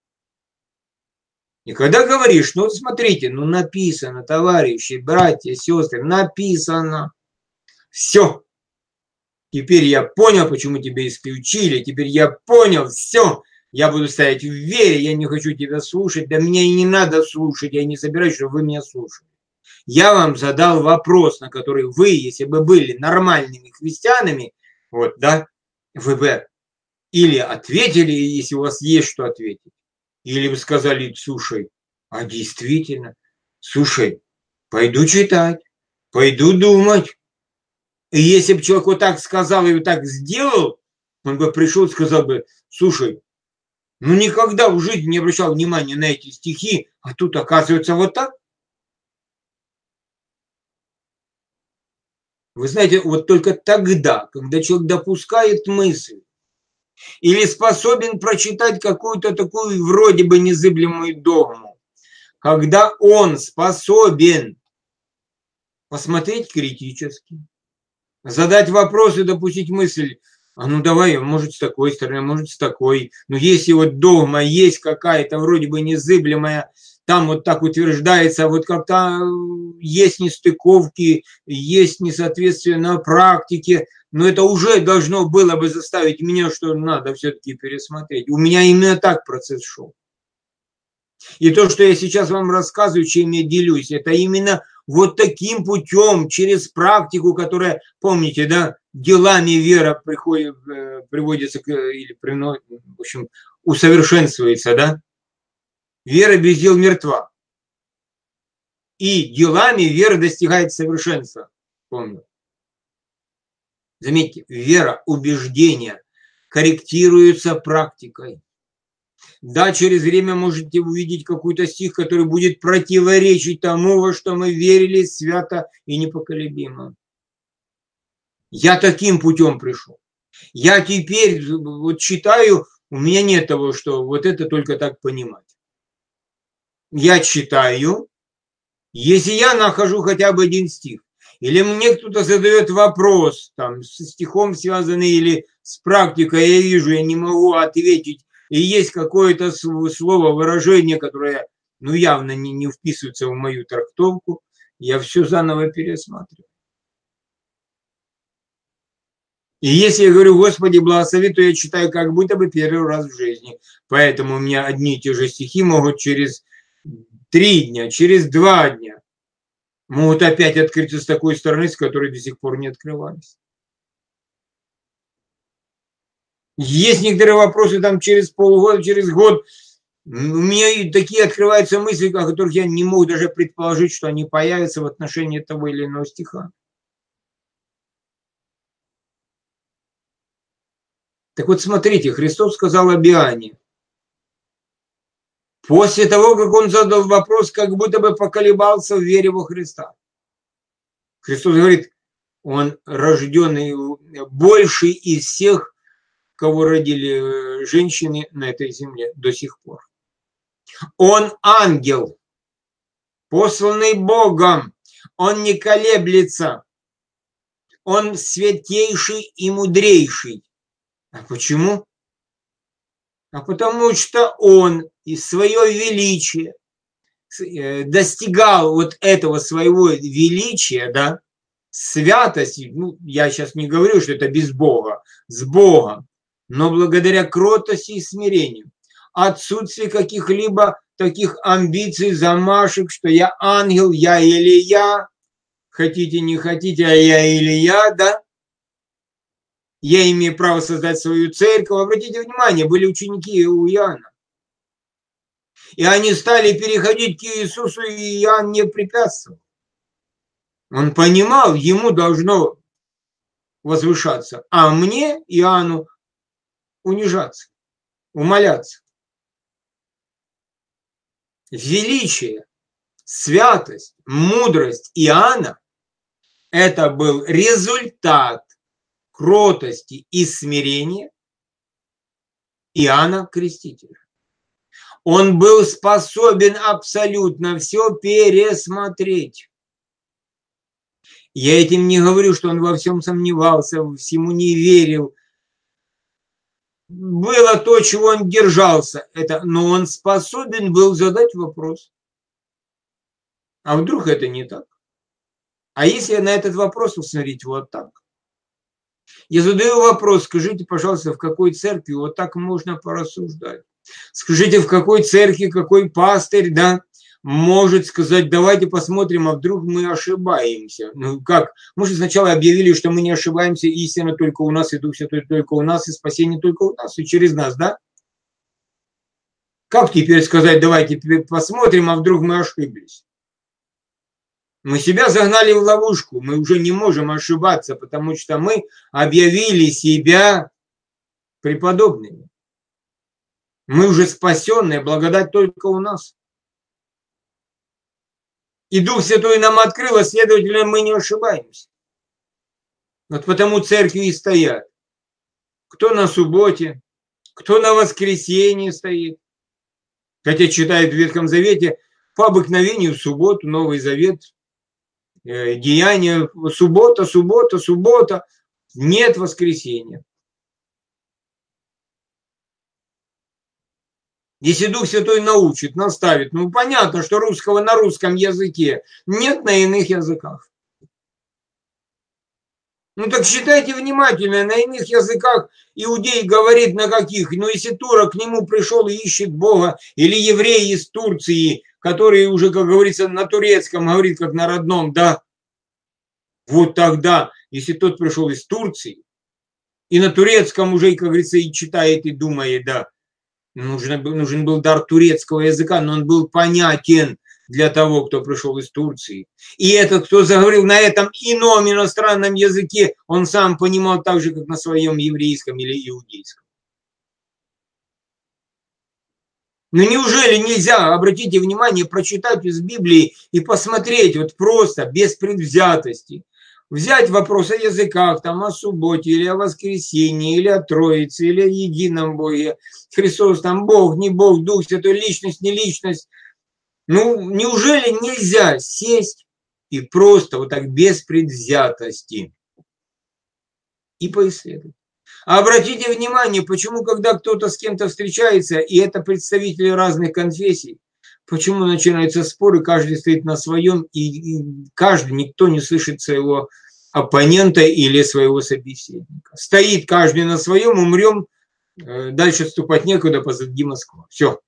И когда говоришь, ну вот смотрите, ну написано, товарищи, братья, сестры, написано. Все. Теперь я понял, почему тебя исключили. Теперь я понял, все. Я буду стоять в вере, я не хочу тебя слушать. Да мне и не надо слушать, я не собираюсь, чтобы вы меня слушали. Я вам задал вопрос, на который вы, если бы были нормальными христианами, вот, да, вы бы или ответили, если у вас есть что ответить, или бы сказали, слушай, а действительно, слушай, пойду читать, пойду думать. И если бы человек вот так сказал и вот так сделал, он бы пришел и сказал бы, слушай, ну никогда в жизни не обращал внимания на эти стихи, а тут оказывается вот так. Вы знаете, вот только тогда, когда человек допускает мысль или способен прочитать какую-то такую вроде бы незыблемую догму, когда он способен посмотреть критически, задать вопрос и допустить мысль, а ну давай, может с такой стороны, может с такой. Но если вот догма есть какая-то вроде бы незыблемая, там вот так утверждается, вот как-то есть нестыковки, есть несоответствие на практике, но это уже должно было бы заставить меня, что надо все-таки пересмотреть. У меня именно так процесс шел. И то, что я сейчас вам рассказываю, чем я делюсь, это именно вот таким путем, через практику, которая, помните, да, делами вера приводится или в общем, усовершенствуется, да? Вера без дел мертва. И делами вера достигает совершенства. Помню. Заметьте, вера, убеждения корректируются практикой. Да, через время можете увидеть какой-то стих, который будет противоречить тому, во что мы верили свято и непоколебимо. Я таким путем пришел. Я теперь вот читаю, у меня нет того, что вот это только так понимать. Я читаю, если я нахожу хотя бы один стих, или мне кто-то задает вопрос, там, со стихом связанный или с практикой, я вижу, я не могу ответить, и есть какое-то слово, выражение, которое, ну, явно не вписывается в мою трактовку, я все заново пересматриваю. И если я говорю, Господи, благослови, то я читаю как будто бы первый раз в жизни. Поэтому у меня одни и те же стихи могут через 3 дня, через 2 дня могут опять открыться с такой стороны, с которой до сих пор не открывались. Есть некоторые вопросы там через полгода, через год. У меня такие открываются мысли, о которых я не мог даже предположить, что они появятся в отношении того или иного стиха. Так вот, смотрите, Христос сказал об Иоанне. После того, как он задал вопрос, как будто бы поколебался в вере во Христа. Христос говорит, он рожденный больше из всех, кого родили женщины на этой земле до сих пор. Он ангел, посланный Богом, он не колеблется, он святейший и мудрейший. А почему? А потому что он и свое величие достигал вот этого своего величия, да, святости, ну, я сейчас не говорю, что это без Бога, с Богом, но благодаря кротости и смирению, отсутствие каких-либо таких амбиций, замашек, что я ангел, я Илья, хотите, не хотите, а я или я, да? Я имею право создать свою церковь. Обратите внимание, были ученики у Иоанна. И они стали переходить к Иисусу, и Иоанн не препятствовал. Он понимал, ему должно возвышаться, а мне, Иоанну, унижаться, умоляться. Величие, святость, мудрость Иоанна – это был результат кротости и смирения Иоанна Крестителя. Он был способен абсолютно все пересмотреть. Я этим не говорю, что он во всем сомневался, всему не верил. Было то, чего он держался, но он способен был задать вопрос. А вдруг это не так? А если на этот вопрос посмотреть вот так? Я задаю вопрос, скажите, пожалуйста, в какой церкви вот так можно порассуждать? Скажите, в какой церкви, какой пастырь, да, может сказать, давайте посмотрим, а вдруг мы ошибаемся. Ну как? Мы же сначала объявили, что мы не ошибаемся, истина только у нас, и Дух Святой только у нас, и спасение только у нас, и через нас, да? Как теперь сказать, давайте посмотрим, а вдруг мы ошиблись? Мы себя загнали в ловушку, мы уже не можем ошибаться, потому что мы объявили себя преподобными. Мы уже спасенные, благодать только у нас. И Дух Святой нам открыл, а следовательно, мы не ошибаемся. Вот потому церкви и стоят. Кто на субботе, кто на воскресенье стоит. Хотя читают в Ветхом Завете по обыкновению в субботу, Новый Завет, Деяния, суббота, суббота, суббота, нет воскресенья. Если Дух Святой научит, наставит, ну понятно, что русского на русском языке, нет на иных языках. Ну так считайте внимательно, на иных языках иудей говорит на каких, но если турок к нему пришел и ищет Бога, или еврей из Турции, который уже, как говорится, на турецком говорит, как на родном, да, вот тогда, если тот пришел из Турции, и на турецком уже, как говорится, и читает, и думает, да, нужен был дар турецкого языка, но он был понятен для того, кто пришел из Турции. И этот, кто заговорил на этом ином иностранном языке, он сам понимал так же, как на своем еврейском или иудейском. Но неужели нельзя, обратите внимание, прочитать из Библии и посмотреть вот просто, без предвзятости, взять вопрос о языках, там, о субботе, или о воскресенье, или о Троице, или о едином Боге, Христос, там, Бог, не Бог, Дух Святой, личность, не личность. Ну, неужели нельзя сесть и просто вот так без предвзятости и поисследовать? А обратите внимание, почему, когда кто-то с кем-то встречается, и это представители разных конфессий, почему начинаются споры, каждый стоит на своем, и каждый, никто не слышит своего оппонента или своего собеседника. Стоит каждый на своем, умрем, дальше отступать некуда, позади Москва. Все.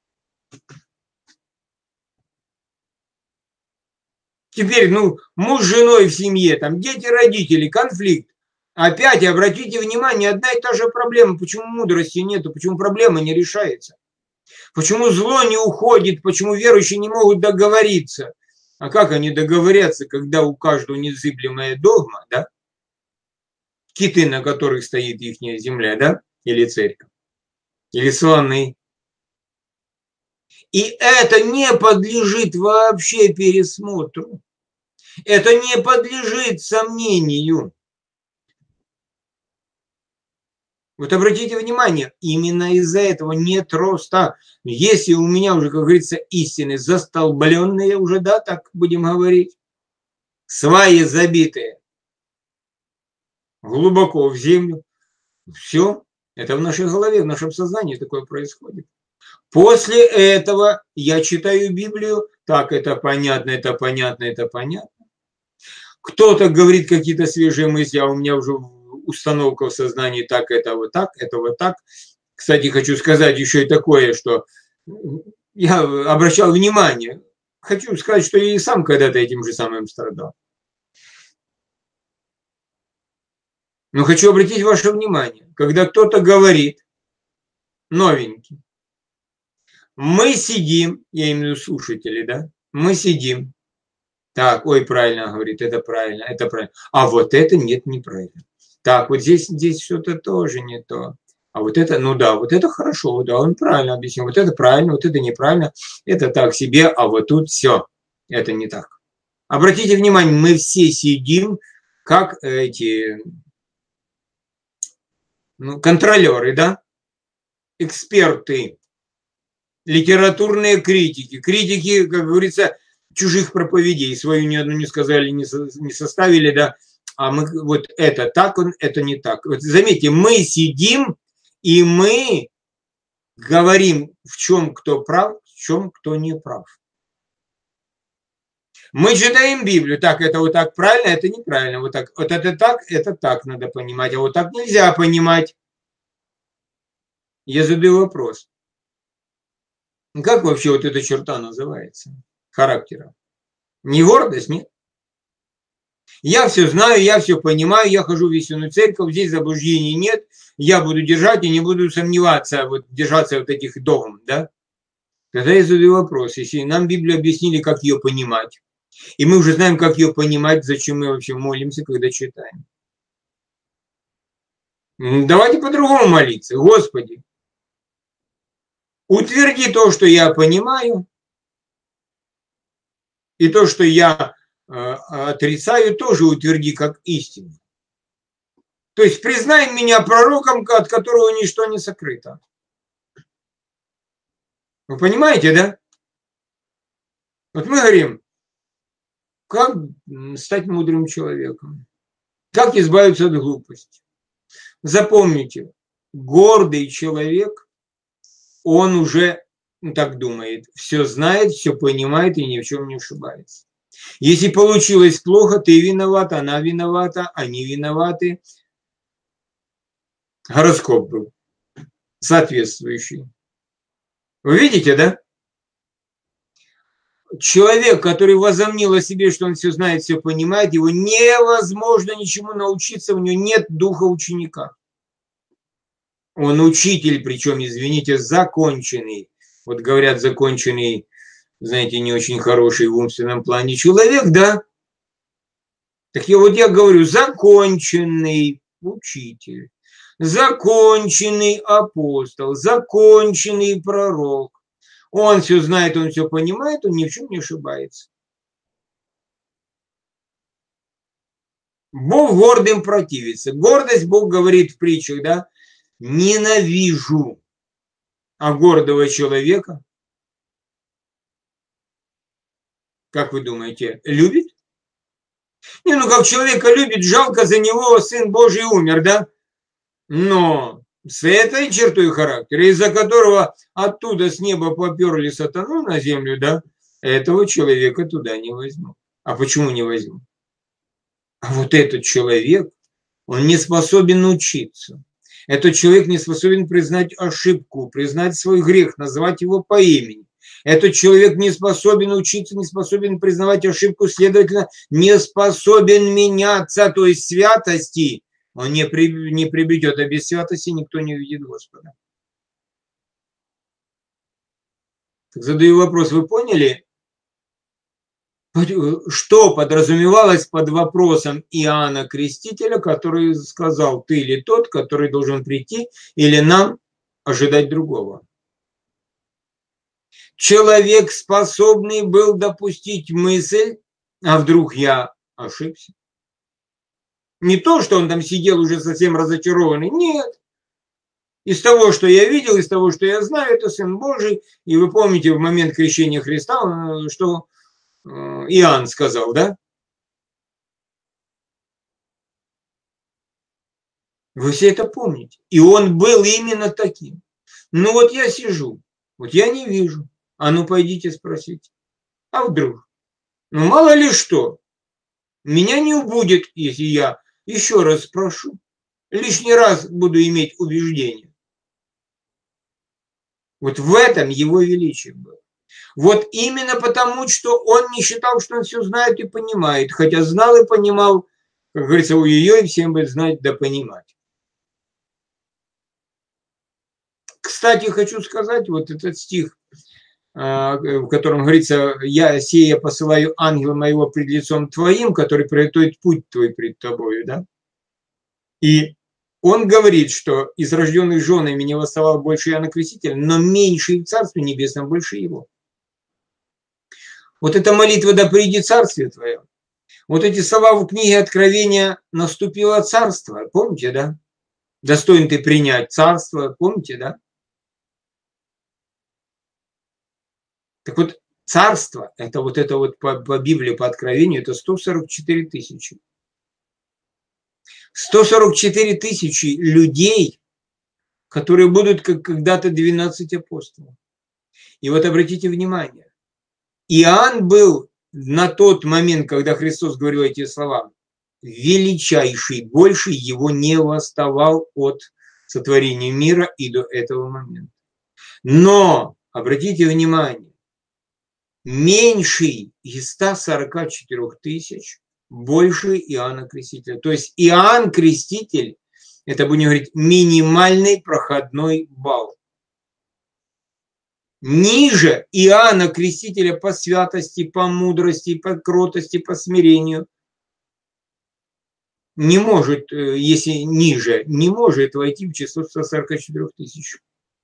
Теперь, муж с женой в семье, там дети, родители, конфликт. Опять обратите внимание, одна и та же проблема. Почему мудрости нету, почему проблема не решается? Почему зло не уходит, почему верующие не могут договориться? А как они договорятся, когда у каждого незыблемая догма, да? Киты, на которых стоит их земля, да? Или церковь, или слоны. И это не подлежит вообще пересмотру. Это не подлежит сомнению. Вот обратите внимание, именно из-за этого нет роста. Если у меня уже, как говорится, истины застолбленные уже, да, так будем говорить, сваи забитые глубоко в землю, все, это в нашей голове, в нашем сознании такое происходит. После этого я читаю Библию, так, это понятно, это понятно, это понятно. Кто-то говорит какие-то свежие мысли, а у меня уже установка в сознании так, это вот так, это вот так. Кстати, хочу сказать еще и такое, что я обращал внимание. Хочу сказать, что я и сам когда-то этим же самым страдал. Но хочу обратить ваше внимание, когда кто-то говорит, новенький, мы сидим, я имею в виду слушатели, да, мы сидим, так, ой, правильно говорит, это правильно, а вот это нет, неправильно. Так, вот здесь что-то тоже не то. А вот это, ну да, вот это хорошо, да, он правильно объяснил, вот это правильно, вот это неправильно, это так себе, а вот тут все, это не так. Обратите внимание, мы все сидим, как эти, контролеры, да, эксперты, литературные критики, как говорится, чужих проповедей, свою ни одну не сказали, не составили, да, а мы вот это так, это не так. Вот заметьте, мы сидим, и мы говорим, в чем кто прав, в чем кто не прав. Мы читаем Библию, так, это вот так правильно, это неправильно, вот это так надо понимать, а вот так нельзя понимать. Я задаю вопрос. Как вообще вот эта черта называется? Характера. Не гордость, нет? Я все знаю, я все понимаю, я хожу в истинную церковь, здесь заблуждений нет, я буду держать и не буду сомневаться, вот держаться вот этих догм, да? Тогда я задаю вопрос, если нам Библию объяснили, как ее понимать, и мы уже знаем, как ее понимать, зачем мы вообще молимся, когда читаем? Давайте по-другому молиться. Господи, утверди то, что я понимаю, и то, что я отрицаю, тоже утверди как истину. То есть признай меня пророком, от которого ничто не сокрыто. Вы понимаете, да? Вот мы говорим, как стать мудрым человеком, как избавиться от глупости. Запомните, гордый человек, он уже так думает, все знает, все понимает и ни в чем не ошибается. Если получилось плохо, ты виноват, она виновата, они виноваты. Гороскоп был соответствующий. Вы видите, да? Человек, который возомнил о себе, что он все знает, все понимает, его невозможно ничему научиться, у него нет духа ученика. Он учитель, причем, извините, законченный. Вот говорят, законченный, знаете, не очень хороший в умственном плане человек, да? Так я говорю, законченный учитель, законченный апостол, законченный пророк. Он все знает, он все понимает, он ни в чем не ошибается. Бог гордым противится. Гордость, Бог говорит в притчах, да, ненавижу. А гордого человека, как вы думаете, любит? Не, ну как человека любит, жалко за него, Сын Божий умер, да? Но с этой чертой характера, из-за которого оттуда с неба поперли сатану на землю, да, этого человека туда не возьму. А почему не возьму? А вот этот человек, он не способен учиться. Этот человек не способен признать ошибку, признать свой грех, назвать его по имени. Этот человек не способен учиться, не способен признавать ошибку, следовательно, не способен меняться, то есть святости он не приобретет, а без святости никто не увидит Господа. Так задаю вопрос, вы поняли, что подразумевалось под вопросом Иоанна Крестителя, который сказал, ты ли тот, который должен прийти, или нам ожидать другого? Человек, способный был допустить мысль, а вдруг я ошибся. Не то, что он там сидел уже совсем разочарованный, нет. Из того, что я видел, из того, что я знаю, это Сын Божий. И вы помните в момент крещения Христа, что Иоанн сказал, да? Вы все это помните. И он был именно таким. Ну вот я сижу, вот я не вижу. А ну пойдите спросите. А вдруг? Ну мало ли что. Меня не убудет, если я еще раз спрошу. Лишний раз буду иметь убеждение. Вот в этом его величие было. Вот именно потому, что он не считал, что он все знает и понимает, хотя знал и понимал как говорится, ой-ой-ой, всем бы знать да понимать. Кстати, хочу сказать, вот этот стих, в котором говорится: «Я сея посылаю ангела моего пред лицом твоим, который приготовит путь твой пред тобою», да? И он говорит, что из рожденных женами не восставал больше Иоанна Крестителя, но меньший в Царстве Небесном больше его. Вот эта молитва: «Да придет Царствие Твое». Вот эти слова в книге Откровения: «Наступило Царство». Помните, да? «Достоин ты принять Царство». Помните, да? Так вот, Царство, это вот по Библии, по Откровению, это 144 тысячи. 144 тысячи людей, которые будут как когда-то 12 апостолов. И вот обратите внимание, Иоанн был на тот момент, когда Христос говорил эти слова, величайший, больше его не восставал от сотворения мира и до этого момента. Но, обратите внимание, меньший из 144 тысяч больше Иоанна Крестителя. То есть Иоанн Креститель, это, будем говорить, минимальный проходной балл. Ниже Иоанна Крестителя по святости, по мудрости, по кротости, по смирению не может, если ниже, не может войти в число 144 тысяч.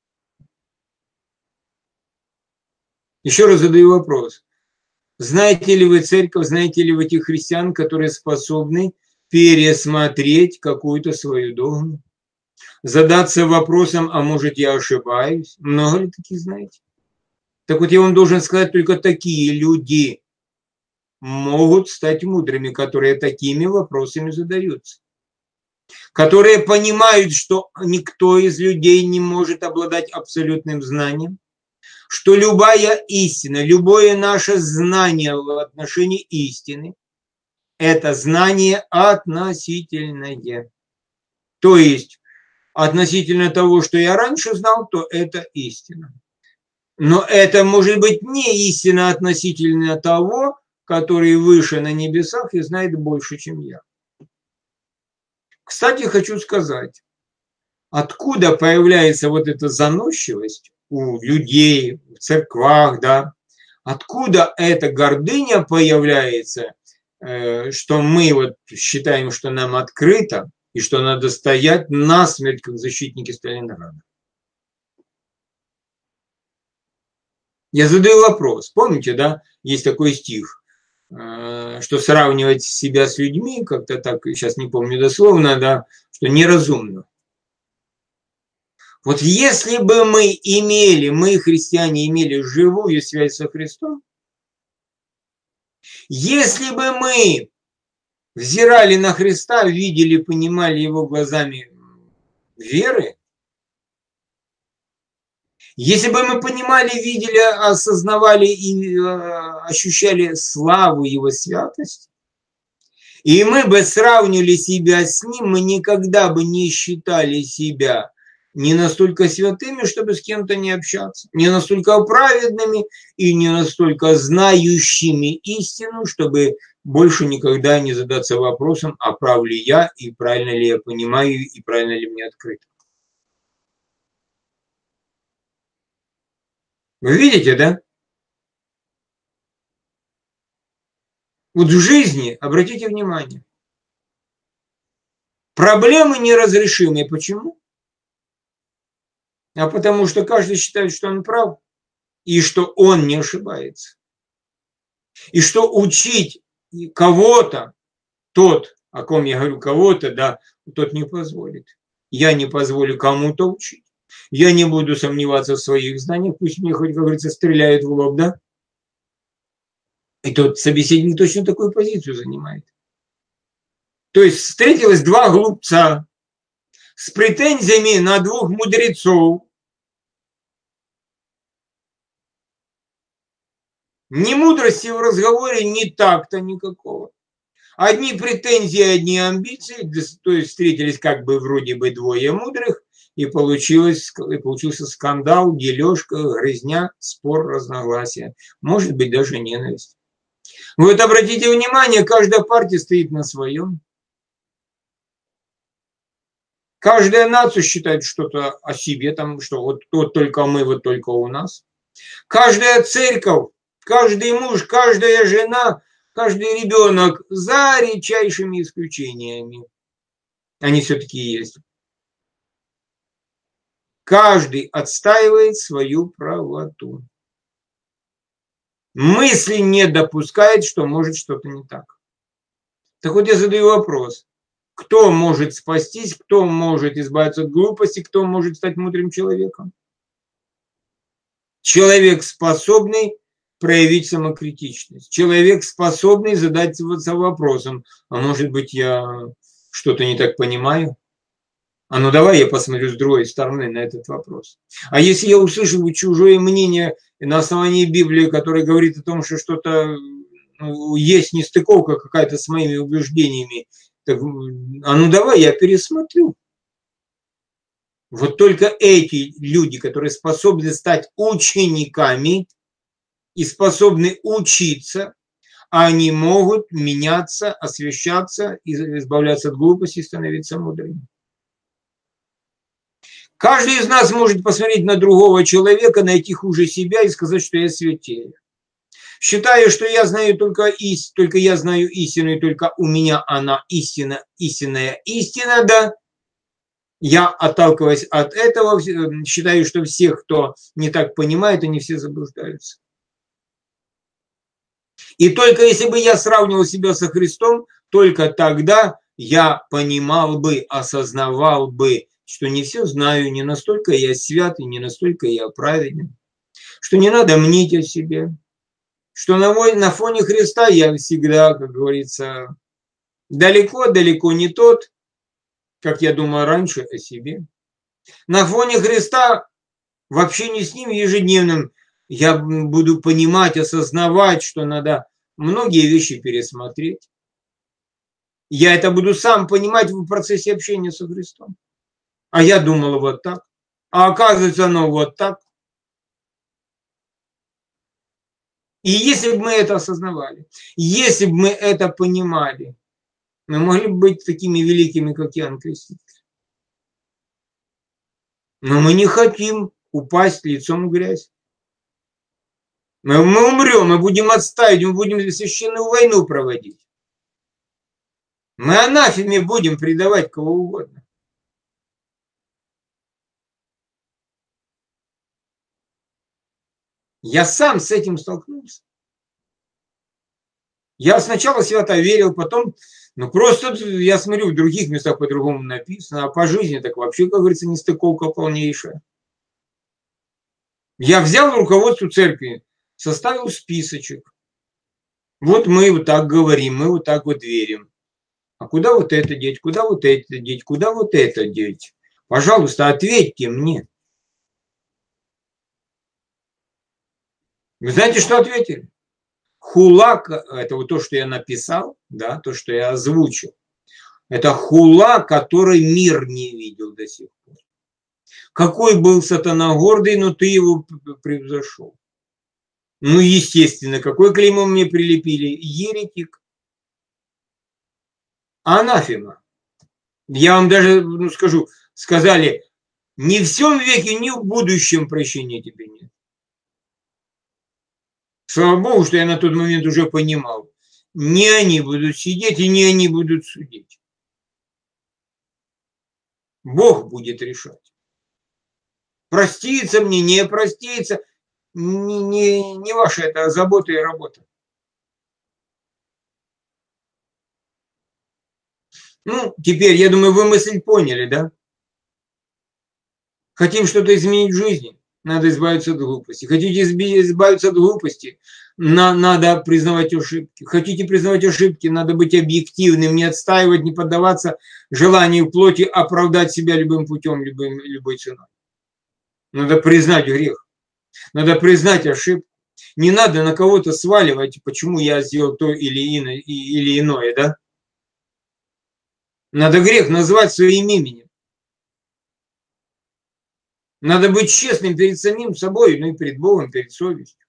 Еще раз задаю вопрос. Знаете ли вы церковь, знаете ли вы этих христиан, которые способны пересмотреть какую-то свою догму? Задаться вопросом: а может, я ошибаюсь? Много ли таких знаете? Так вот, я вам должен сказать, только такие люди могут стать мудрыми, которые такими вопросами задаются. Которые понимают, что никто из людей не может обладать абсолютным знанием, что любая истина, любое наше знание в отношении истины – это знание относительное. То есть, относительно того, что я раньше знал, то это истина. Но это может быть не истина относительно того, который выше на небесах и знает больше, чем я. Кстати, хочу сказать, откуда появляется вот эта заносчивость у людей, в церквах, да, откуда эта гордыня появляется, что мы вот считаем, что нам открыто, и что надо стоять насмерть, как защитники Сталинграда. Я задаю вопрос. Помните, да, есть такой стих, что сравнивать себя с людьми, как-то так, сейчас не помню дословно, да, что неразумно. Вот если бы мы, христиане, имели живую связь со Христом, если бы мы взирали на Христа, видели, понимали Его глазами веры, если бы мы понимали, видели, осознавали и ощущали славу Его святости, и мы бы сравнивали себя с Ним, мы никогда бы не считали себя не настолько святыми, чтобы с кем-то не общаться, не настолько праведными и не настолько знающими истину, чтобы больше никогда не задаться вопросом, а прав ли я, и правильно ли я понимаю, и правильно ли мне открыто. Вы видите, да? Вот в жизни, обратите внимание, проблемы неразрешимые. Почему? А потому что каждый считает, что он прав, и что он не ошибается. И что учить кого-то, тот, о ком я говорю, кого-то, да, тот не позволит. Я не позволю кому-то учить. Я не буду сомневаться в своих знаниях, пусть мне хоть, как говорится, стреляют в лоб, да? И тот собеседник точно такую позицию занимает. То есть встретилось два глупца с претензиями на двух мудрецов. Ни мудрости в разговоре, ни такта никакого. Одни претензии, одни амбиции, то есть встретились как бы вроде бы двое мудрых, и получился скандал, дележка, грызня, спор, разногласия. Может быть, даже ненависть. Вот обратите внимание, каждая партия стоит на своем. Каждая нация считает что-то о себе, там, что вот только мы, вот только у нас. Каждая церковь, каждый муж, каждая жена, каждый ребенок, за редчайшими исключениями. Они все-таки есть. Каждый отстаивает свою правоту. Мысли не допускает, что может что-то не так. Так вот я задаю вопрос. Кто может спастись, кто может избавиться от глупости, кто может стать мудрым человеком? Человек, способный проявить самокритичность. Человек, способный задаться вопросом, а может быть, я что-то не так понимаю? А ну давай я посмотрю с другой стороны на этот вопрос. А если я услышу чужое мнение на основании Библии, которое говорит о том, что что-то есть нестыковка какая-то с моими убеждениями, так, а ну давай я пересмотрю. Вот только эти люди, которые способны стать учениками и способны учиться, они могут меняться, освещаться, избавляться от глупости и становиться мудрыми. Каждый из нас может посмотреть на другого человека, найти хуже себя и сказать, что я святее. Считаю, что я знаю только я знаю истину, и только у меня она истина, истинная истина, да. Я, отталкиваясь от этого, считаю, что всех, кто не так понимает, они все заблуждаются. И только если бы я сравнивал себя со Христом, только тогда я понимал бы, осознавал бы, что не все знаю, не настолько я свят и не настолько я праведен, что не надо мнить о себе, что на фоне Христа я всегда, как говорится, далеко не тот, как я думал раньше о себе. На фоне Христа в общении с Ним ежедневным я буду понимать, осознавать, что надо многие вещи пересмотреть. Я это буду сам понимать в процессе общения со Христом. А я думал вот так. А оказывается, оно вот так. И если бы мы это осознавали, если бы мы это понимали, мы могли бы быть такими великими, как Иоанн Креститель. Но мы не хотим упасть лицом в грязь. Мы умрем, мы будем отстаивать, мы будем священную войну проводить. Мы анафеме будем предавать кого угодно. Я сам с этим столкнулся. Я сначала свято верил, потом, просто я смотрю, в других местах по-другому написано, а по жизни так вообще, как говорится, нестыковка полнейшая. Я взял руководство церкви, составил списочек. Вот мы вот так говорим, мы вот так вот верим. А куда вот это деть, куда вот это деть, куда вот это деть? Пожалуйста, ответьте мне. Вы знаете, что ответили? Хула, это вот то, что я написал, да, то, что я озвучил. Это хула, который мир не видел до сих пор. Какой был сатана гордый, но ты его превзошел. Ну, естественно, какое клеймо мне прилепили? Еретик. Анафема. Я вам даже скажу, сказали, ни в всем веке, ни в будущем прощения тебе нет. Слава Богу, что я на тот момент уже понимал. Не они будут сидеть и не они будут судить. Бог будет решать. Простится мне, не простится, не ваша это забота и работа. Теперь, я думаю, вы мысль поняли, да? Хотим что-то изменить в жизни, надо избавиться от глупости. Хотите избавиться от глупости, надо признавать ошибки. Хотите признавать ошибки, надо быть объективным, не отстаивать, не поддаваться желанию плоти оправдать себя любым путем, любой ценой. Надо признать грех, надо признать ошибку. Не надо на кого-то сваливать, почему я сделал то или иное, да? Надо грех назвать своим именем. Надо быть честным перед самим собой, и перед Богом, перед совестью.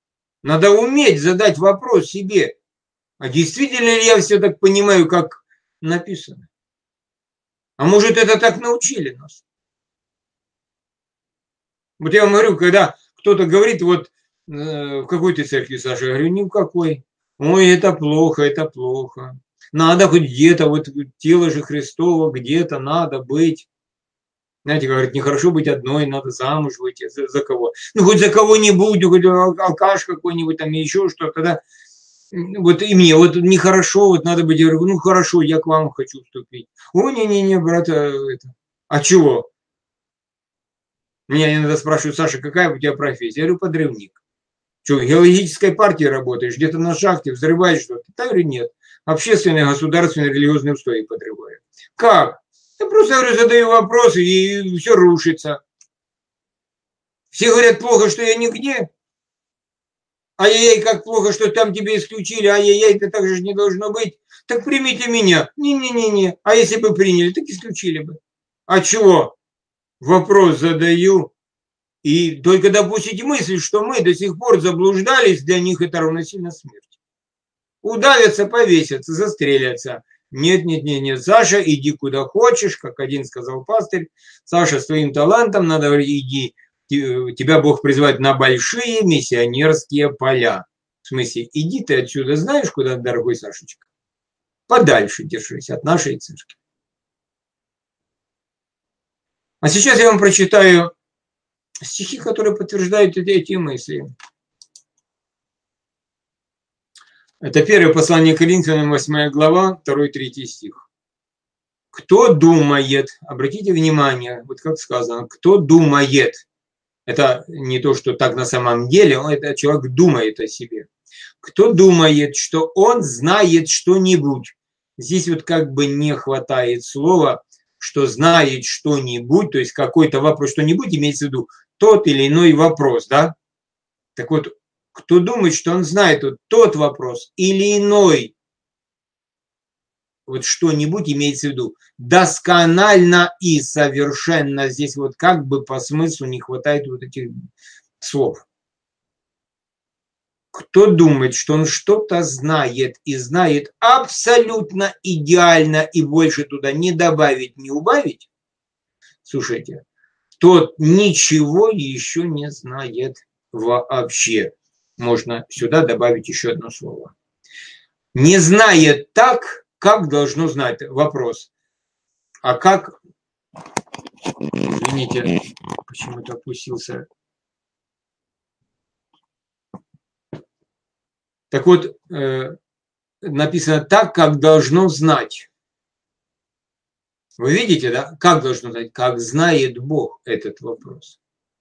Надо уметь задать вопрос себе, а действительно ли я все так понимаю, как написано. А может, это так научили нас? Вот я вам говорю, когда кто-то говорит, вот в какой ты церкви, Саша? Я говорю, ни в какой. Ой, это плохо, это плохо. Надо хоть где-то, вот тело же Христово, где-то надо быть. Знаете, говорят, нехорошо быть одной, надо замуж выйти. За кого? Ну, хоть за кого-нибудь, хоть алкаш какой-нибудь там, еще что-то, да. Вот и мне, вот нехорошо, вот надо быть, я говорю, ну, хорошо, я к вам хочу вступить. О, не-не-не, брат, это. А чего? Меня иногда спрашивают, Саша, какая у тебя профессия? Я говорю, подрывник. Что, в геологической партии работаешь, где-то на шахте, взрываешь что-то? Я говорю, нет. Общественные, государственные, религиозные устои подрываю. Как? Я просто, говорю, задаю вопросы, и все рушится. Все говорят, плохо, что я нигде. Ай-яй-яй, как плохо, что там тебя исключили. Ай-яй-яй, это так же не должно быть. Так примите меня. Не-не-не-не. А если бы приняли, так исключили бы. А чего? Вопрос задаю. И только допустите мысль, что мы до сих пор заблуждались, для них это равносильно смерти. Удавятся, повесятся, застрелятся. Нет, нет, нет, нет, Саша, иди куда хочешь, как один сказал пастырь. Саша, с твоим талантом надо говорить, иди, тебя Бог призывает на большие миссионерские поля. В смысле, иди ты отсюда, знаешь куда, дорогой Сашечка? Подальше держись от нашей церкви. А сейчас я вам прочитаю стихи, которые подтверждают эти мысли. Это первое послание к Коринфянам, 8 глава, 2-3 стих. Кто думает, обратите внимание, вот как сказано, кто думает, это не то, что так на самом деле, это человек думает о себе. Кто думает, что он знает что-нибудь, здесь вот как бы не хватает слова, что знает что-нибудь, то есть какой-то вопрос, что-нибудь имеется в виду тот или иной вопрос, да? Так вот, кто думает, что он знает вот тот вопрос или иной, вот что-нибудь имеется в виду, досконально и совершенно, здесь вот как бы по смыслу не хватает вот этих слов. Кто думает, что он что-то знает и знает абсолютно идеально и больше туда не добавить, не убавить, слушайте, тот ничего еще не знает вообще. Можно сюда добавить еще одно слово. Не знает так, как должно знать. Вопрос. А как... Извините, почему-то опустился. Так вот, написано так, как должно знать. Вы видите, да? Как должно знать? Как знает Бог этот вопрос.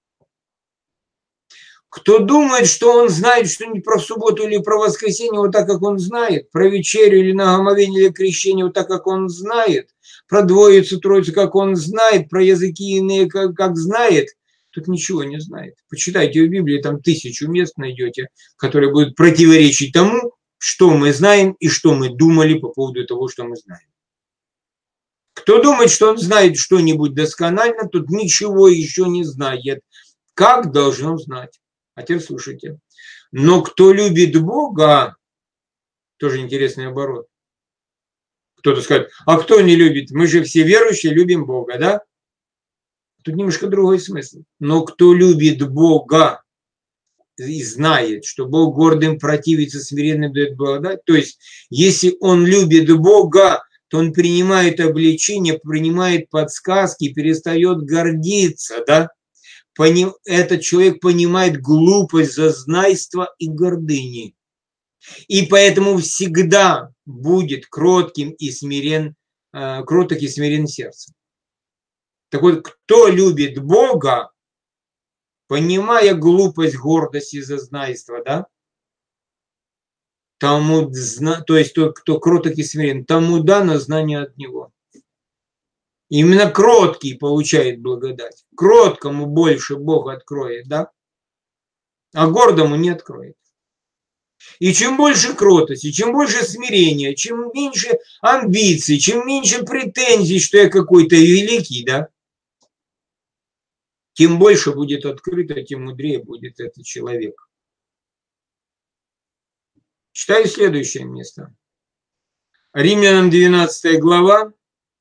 Кто думает, что он знает что-нибудь про субботу или про воскресенье, вот так, как он знает, про вечерю или нагомовение или крещение, вот так, как он знает, про двоицу, троицу, как он знает, про языки иные, как знает, тут ничего не знает. Почитайте в Библии, там 1000 мест найдете, которые будут противоречить тому, что мы знаем и что мы думали по поводу того, что мы знаем. Кто думает, что он знает что-нибудь досконально, тот ничего еще не знает. Как должно знать? А теперь слушайте. Но кто любит Бога, тоже интересный оборот. Кто-то скажет, а кто не любит? Мы же все верующие любим Бога, да? Тут немножко другой смысл. Но кто любит Бога и знает, что Бог гордым противится, смиренным дает благодать, то есть если он любит Бога, то он принимает обличение, принимает подсказки, перестает гордиться, да? Этот человек понимает глупость, зазнайства и гордыни. И поэтому всегда будет кротким и смирен, кроток и смирен сердцем. Так вот, кто любит Бога, понимая глупость, гордость и зазнайство, да, тому, то есть тот, кто кроток и смирен, тому дано знание от Него. Именно кроткий получает благодать. Кроткому больше Бог откроет, да? А гордому не откроет. И чем больше кротости, чем больше смирения, чем меньше амбиций, чем меньше претензий, что я какой-то великий, да? Тем больше будет открыто, тем мудрее будет этот человек. Читаю следующее место. Римлянам 12 глава,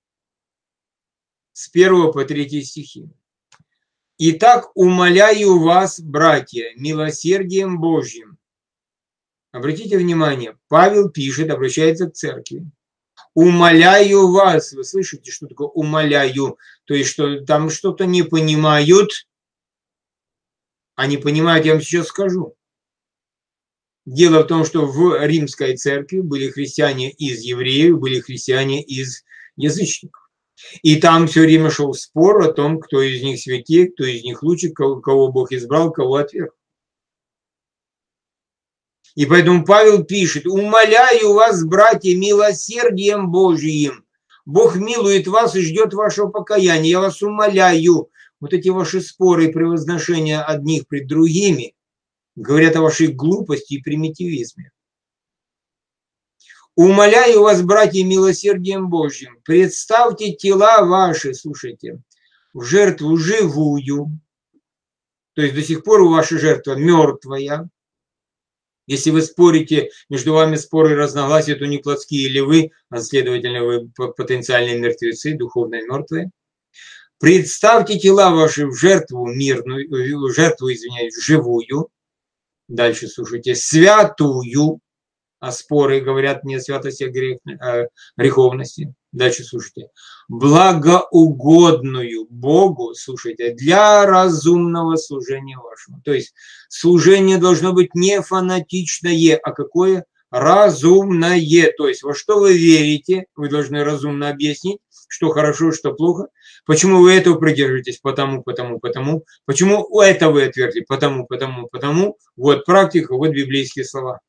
с 1 по 3 стихи. «Итак, умоляю вас, братья, милосердием Божьим». Обратите внимание, Павел пишет, обращается к церкви. «Умоляю вас». Вы слышите, что такое «умоляю»? То есть, что там что-то не понимают. А не понимают, я вам сейчас скажу. Дело в том, что в римской церкви были христиане из евреев, были христиане из язычников. И там все время шел спор о том, кто из них святей, кто из них лучше, кого Бог избрал, кого отверг. И поэтому Павел пишет: «Умоляю вас, братья, милосердием Божиим». Бог милует вас и ждет вашего покаяния. Я вас умоляю. Вот эти ваши споры и превозношения одних пред другими говорят о вашей глупости и примитивизме. «Умоляю вас, братья, милосердием Божьим, представьте тела ваши, слушайте, в жертву живую». То есть до сих пор ваша жертва мертвая. Если вы спорите, между вами споры и разногласия, то не плотские ли вы, а следовательно, вы потенциальные мертвецы, духовно мертвые. Представьте тела ваши в жертву мирную, в жертву, извиняюсь, живую. Дальше слушайте, святую. А споры говорят не о святости, а греховности. Дальше слушайте. Благоугодную Богу, слушайте, для разумного служения вашего. То есть служение должно быть не фанатичное, а какое? Разумное. То есть во что вы верите, вы должны разумно объяснить, что хорошо, что плохо. Почему вы этого придерживаетесь? Потому. Почему у этого вы отвергли? Потому. Вот практика, вот библейские слова.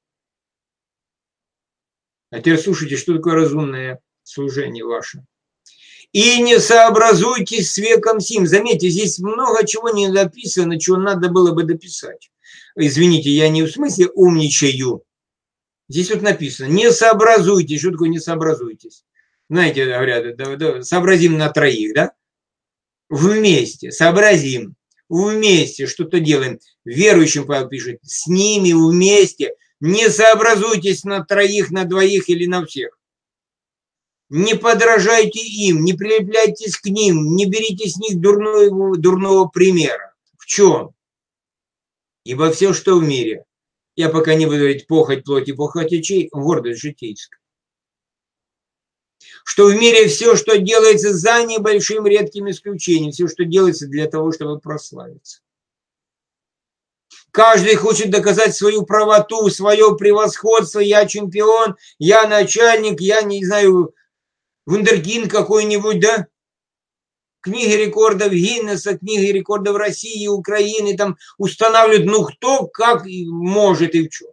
А теперь слушайте, что такое разумное служение ваше. «И не сообразуйтесь с веком сим». Заметьте, здесь много чего не написано, чего надо было бы дописать. Извините, я не в смысле умничаю. Здесь вот написано: «Не сообразуйтесь». Что такое «не сообразуйтесь»? Знаете, говорят, сообразим на троих, да? Вместе, сообразим. Вместе что-то делаем. Верующим Павел пишет: с ними вместе. Не сообразуйтесь на троих, на двоих или на всех. Не подражайте им, не прилепляйтесь к ним, не берите с них дурного примера. В чем? Ибо все, что в мире, я пока не буду говорить похоть плоти, похоть очей, гордость житейская. Что в мире все, что делается за небольшим редким исключением, все, что делается для того, чтобы прославиться. Каждый хочет доказать свою правоту, свое превосходство. Я чемпион, я начальник, я не знаю, вундеркинд какой-нибудь, да? Книги рекордов Гиннесса, книги рекордов России, Украины там устанавливают, ну кто как может и в чем.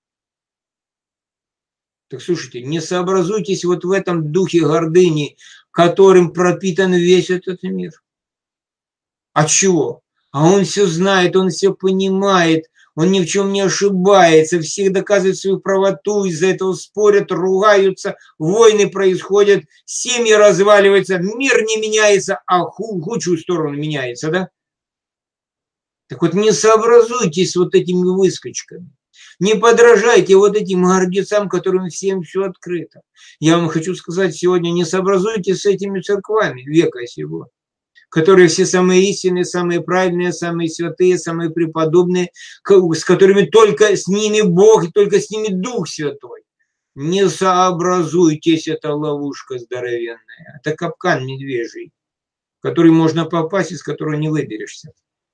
Так слушайте, не сообразуйтесь вот в этом духе гордыни, которым пропитан весь этот мир. От чего? А он все знает, он все понимает, он ни в чем не ошибается, всех доказывает свою правоту, из-за этого спорят, ругаются, войны происходят, семьи разваливаются, мир не меняется, а худшую сторону меняется, да? Так вот не сообразуйтесь с вот этими выскочками, не подражайте вот этим гордецам, которым всем все открыто. Я вам хочу сказать сегодня, не сообразуйтесь с этими церквами века сего, которые все самые истинные, самые правильные, самые святые, самые преподобные, с которыми только с ними Бог и только с ними Дух Святой. Не сообразуйтесь, это ловушка здоровенная, это капкан медвежий, в который можно попасть, из которого не выберешься.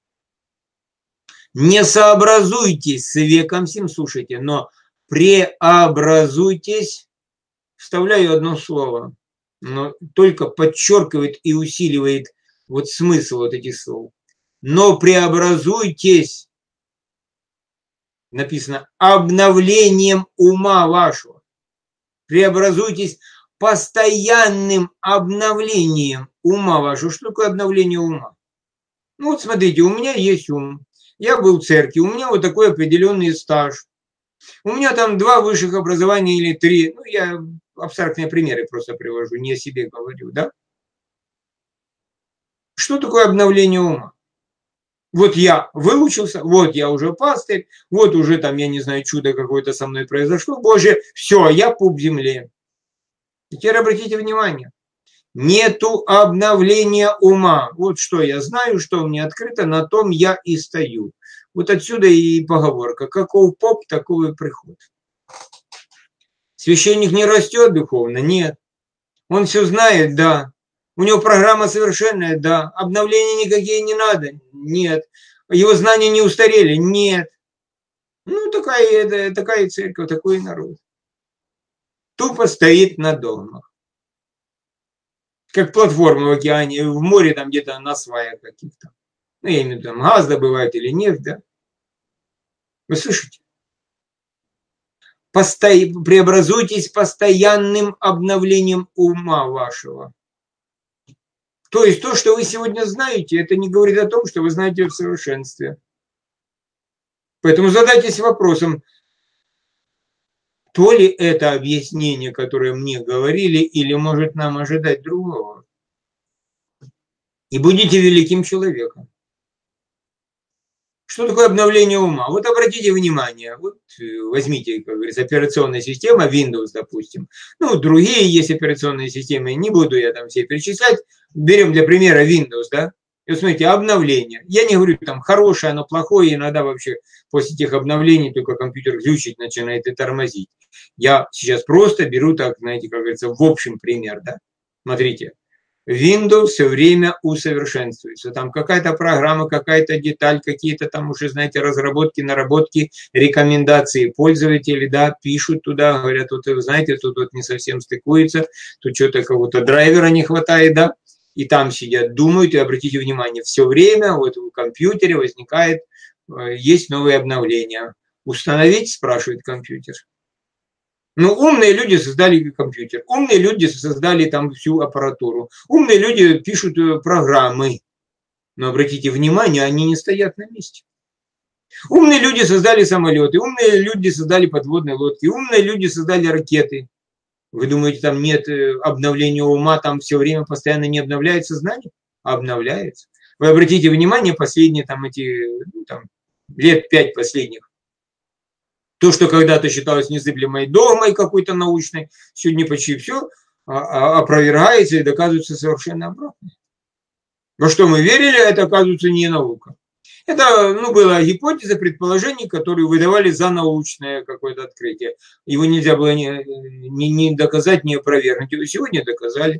Не сообразуйтесь с веком сим, слушайте, но преобразуйтесь, вставляю одно слово, но только подчеркивает и усиливает вот смысл вот этих слов. Но преобразуйтесь, написано, обновлением ума вашего. Преобразуйтесь постоянным обновлением ума вашего. Что такое обновление ума? Ну вот смотрите, у меня есть ум. Я был в церкви, у меня вот такой определенный стаж. У меня там 2 высших образования или 3. Ну, я абстрактные примеры просто привожу, не о себе говорю, да? Что такое обновление ума? Вот я выучился, вот я уже пастырь, вот уже там, я не знаю, чудо какое-то со мной произошло. Боже, все, я пуп земле. Теперь обратите внимание. Нету обновления ума. Вот что я знаю, что мне открыто, на том я и стою. Вот отсюда и поговорка. Каков поп, таков и приход. Священник не растет духовно? Нет. Он все знает? Да. У него программа совершенная? Да. Обновления никакие не надо? Нет. Его знания не устарели? Нет. Ну, такая церковь, такой народ. Тупо стоит на догмах. Как платформа в океане, в море там где-то на сваях каких-то. Ну, я имею в виду, там газ добывают или нефть, да? Вы слышите? Преобразуйтесь постоянным обновлением ума вашего. То есть то, что вы сегодня знаете, это не говорит о том, что вы знаете в совершенстве. Поэтому задайтесь вопросом, то ли это объяснение, которое мне говорили, или может нам ожидать другого. И будете великим человеком. Что такое обновление ума? Вот обратите внимание, вот возьмите, как говорится, операционная система, Windows, допустим. Ну, другие есть операционные системы, не буду я там все перечислять. Берем для примера Windows, да? И вот смотрите, обновление. Я не говорю, там, хорошее, оно плохое, иногда вообще после этих обновлений только компьютер глючить начинает и тормозить. Я сейчас просто беру, так, знаете, как говорится, в общем пример, да? Смотрите. Windows все время усовершенствуется. Там какая-то программа, какая-то деталь, какие-то там уже, знаете, разработки, наработки, рекомендации пользователей, да, пишут туда, говорят, вот, знаете, тут вот не совсем стыкуется, тут что-то какого-то драйвера не хватает, да, и там сидят, думают, и обратите внимание, все время вот в компьютере возникает, есть новые обновления. Установить, спрашивает компьютер. Ну, умные люди создали компьютер, умные люди создали там всю аппаратуру, умные люди пишут программы, но обратите внимание, они не стоят на месте. Умные люди создали самолеты, умные люди создали подводные лодки, умные люди создали ракеты. Вы думаете, там нет обновления ума, там все время постоянно не обновляется знание? Обновляется. Вы обратите внимание, последние там эти, ну, там, лет 5 последних, то, что когда-то считалось незыблемой догмой какой-то научной, сегодня почти все опровергается и доказывается совершенно обратно. Во что мы верили, это, оказывается, не наука. Это, ну, была гипотеза, предположений, которые выдавали за научное какое-то открытие. Его нельзя было ни доказать, ни опровергнуть. Его сегодня доказали.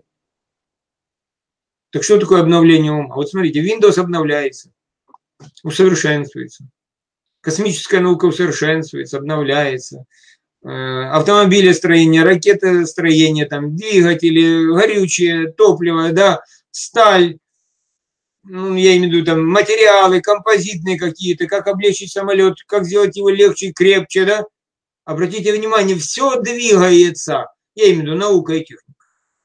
Так что такое обновление ума? Вот смотрите, Windows обновляется, усовершенствуется. Космическая наука усовершенствуется, обновляется. Автомобилестроение, ракетостроение, там, двигатели, горючее, топливо, да, сталь, ну, я имею в виду там материалы, композитные какие-то, как облегчить самолет, как сделать его легче и крепче, да. Обратите внимание, все двигается. Я имею в виду наука и техника.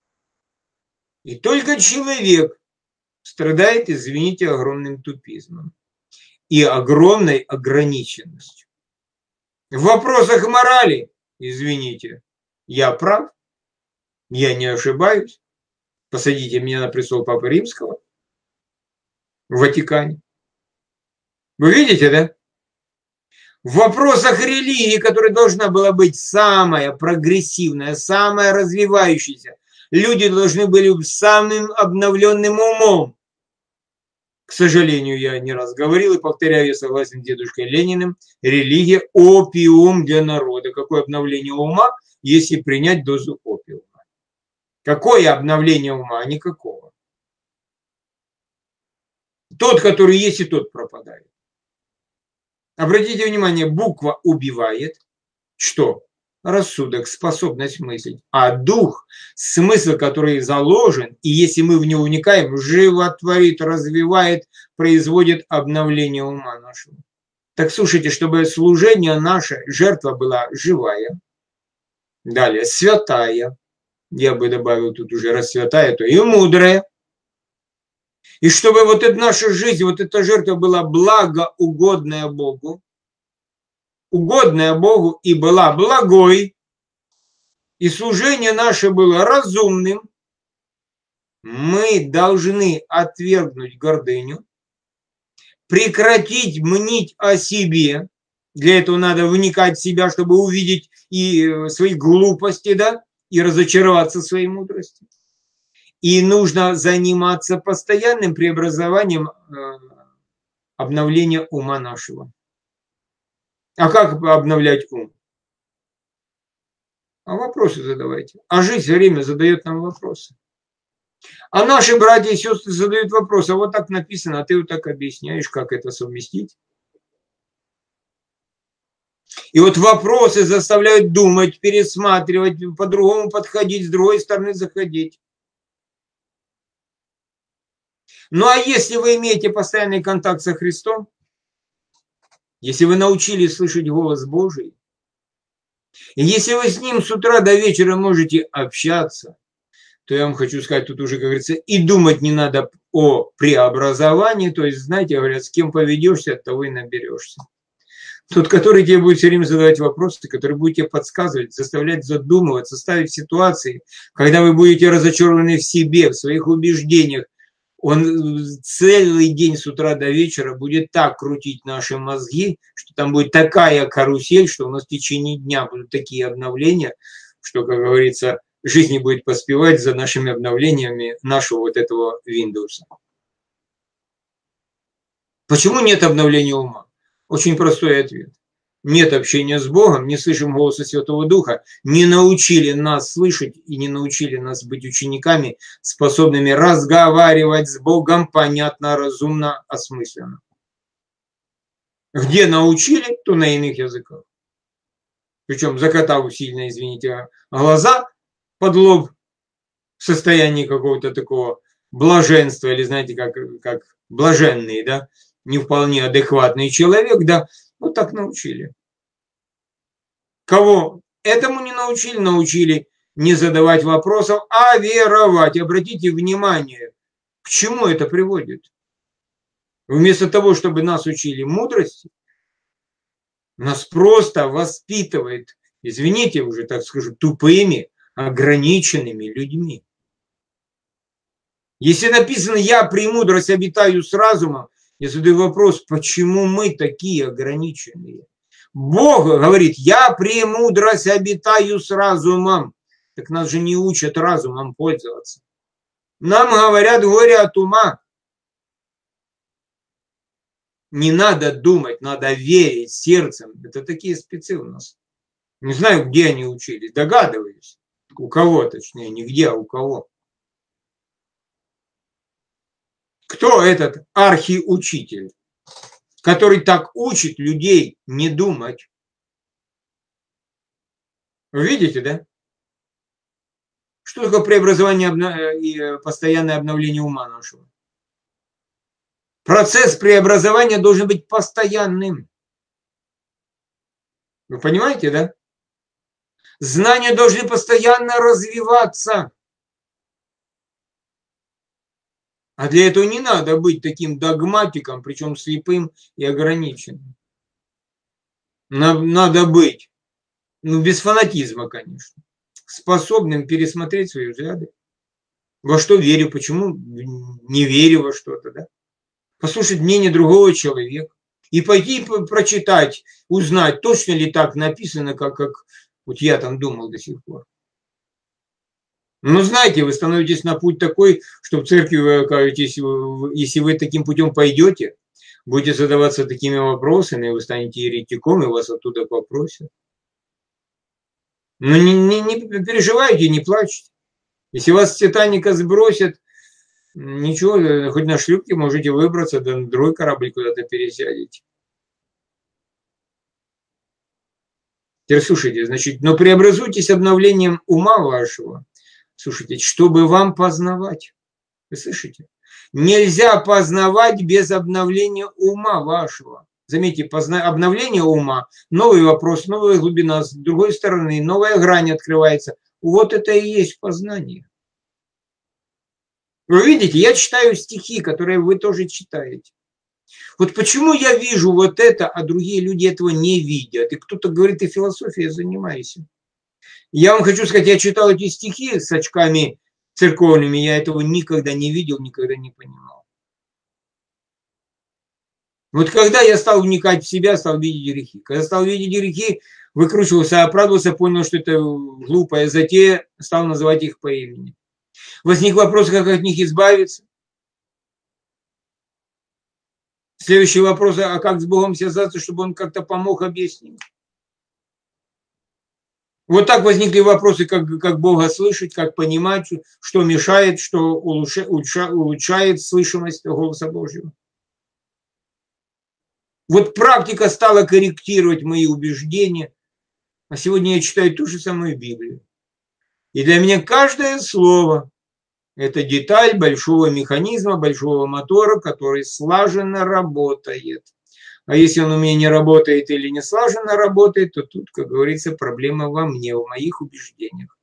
И только человек страдает, извините, огромным тупизмом и огромной ограниченностью. В вопросах морали, извините, я прав, я не ошибаюсь. Посадите меня на престол Папы Римского в Ватикане. Вы видите, да? В вопросах религии, которая должна была быть самая прогрессивная, самая развивающаяся, люди должны были быть самым обновленным умом. К сожалению, я не раз говорил и повторяю, я согласен с дедушкой Лениным, религия – опиум для народа. Какое обновление ума, если принять дозу опиума? Какое обновление ума? Никакого. Тот, который есть, и тот пропадает. Обратите внимание, буква убивает. Что? Рассудок, способность мыслить. А дух, смысл, который заложен, и если мы в него вникаем, животворит, развивает, производит обновление ума нашего. Так слушайте, чтобы служение наше, жертва была живая. Далее, святая. Я бы добавил тут уже, раз святая, то и мудрая. И чтобы вот эта наша жизнь, вот эта жертва была благоугодная Богу, угодная Богу и была благой, и служение наше было разумным, мы должны отвергнуть гордыню, прекратить мнить о себе. Для этого надо вникать в себя, чтобы увидеть и свои глупости, да, и разочароваться в своей мудрости. И нужно заниматься постоянным преобразованием, обновления ума нашего. А как обновлять ум? А вопросы задавайте. А жизнь все время задает нам вопросы. А наши братья и сестры задают вопросы. А вот так написано, а ты вот так объясняешь, как это совместить. И вот вопросы заставляют думать, пересматривать, по-другому подходить, с другой стороны заходить. Ну а если вы имеете постоянный контакт со Христом, если вы научились слышать голос Божий, и если вы с Ним с утра до вечера можете общаться, то я вам хочу сказать, тут уже, как говорится, и думать не надо о преобразовании, то есть, знаете, говорят, с кем поведешься, от того и наберешься. Тот, который тебе будет все время задавать вопросы, который будет тебе подсказывать, заставлять задумываться, ставить в ситуации, когда вы будете разочарованы в себе, в своих убеждениях, он целый день с утра до вечера будет так крутить наши мозги, что там будет такая карусель, что у нас в течение дня будут такие обновления, что, как говорится, жизнь не будет поспевать за нашими обновлениями нашего вот этого Windows. Почему нет обновления ума? Очень простой ответ. Нет общения с Богом, не слышим голоса Святого Духа, не научили нас слышать и не научили нас быть учениками, способными разговаривать с Богом понятно, разумно, осмысленно. Где научили, то на иных языках. Причем закатав сильно, извините, глаза под лоб в состоянии какого-то такого блаженства, или знаете, как блаженный, да, не вполне адекватный человек, да, вот так научили. Кого этому не научили? Научили не задавать вопросов, а веровать. Обратите внимание, к чему это приводит. Вместо того, чтобы нас учили мудрости, нас просто воспитывает, извините уже, так скажу, тупыми, ограниченными людьми. Если написано «я премудрость обитаю с разумом», я задаю вопрос, почему мы такие ограниченные? Бог говорит, я премудрость обитаю с разумом. Так нас же не учат разумом пользоваться. Нам говорят, горе от ума. Не надо думать, надо верить сердцем. Это такие спецы у нас. Не знаю, где они учились, догадываюсь. У кого, точнее, не где, а у кого. Кто этот архиучитель, который так учит людей не думать? Вы видите, да? Что такое преобразование и постоянное обновление ума нашего? Процесс преобразования должен быть постоянным. Вы понимаете, да? Знания должны постоянно развиваться. А для этого не надо быть таким догматиком, причем слепым и ограниченным. Надо быть, без фанатизма, конечно, способным пересмотреть свои взгляды. Во что верю, почему не верю во что-то, да? Послушать мнение другого человека и пойти прочитать, узнать, точно ли так написано, как вот я там думал до сих пор. Но знаете, вы становитесь на путь такой, что в церкви вы окажетесь, если вы таким путем пойдете, будете задаваться такими вопросами, вы станете еретиком, и вас оттуда попросят. Но не переживайте, не плачьте. Если вас с Титаника сбросят, ничего, хоть на шлюпке можете выбраться, да на другой корабль куда-то пересядете. Теперь слушайте, значит, но преобразуйтесь обновлением ума вашего, слушайте, чтобы вам познавать. Вы слышите? Нельзя познавать без обновления ума вашего. Заметьте, обновление ума, новый вопрос, новая глубина, с другой стороны, новая грань открывается. Вот это и есть познание. Вы видите, я читаю стихи, которые вы тоже читаете. Вот почему я вижу вот это, а другие люди этого не видят. И кто-то говорит, ты философией занимаешься. Я вам хочу сказать, я читал эти стихи с очками церковными, я этого никогда не видел, никогда не понимал. Вот когда я стал вникать в себя, стал видеть грехи. Когда стал видеть грехи, Выкручивался, оправдывался, понял, что это глупая затея, стал называть их по имени. Возник вопрос, как от них избавиться. Следующий вопрос, а как с Богом связаться, чтобы он как-то помог, объяснить. Вот так возникли вопросы, как Бога слышать, как понимать, что мешает, что улучшает слышимость голоса Божьего. Вот практика стала корректировать мои убеждения, а сегодня я читаю ту же самую Библию. И для меня каждое слово – это деталь большого механизма, большого мотора, который слаженно работает. А если он у меня не работает или не слаженно работает, то тут, как говорится, проблема во мне, в моих убеждениях.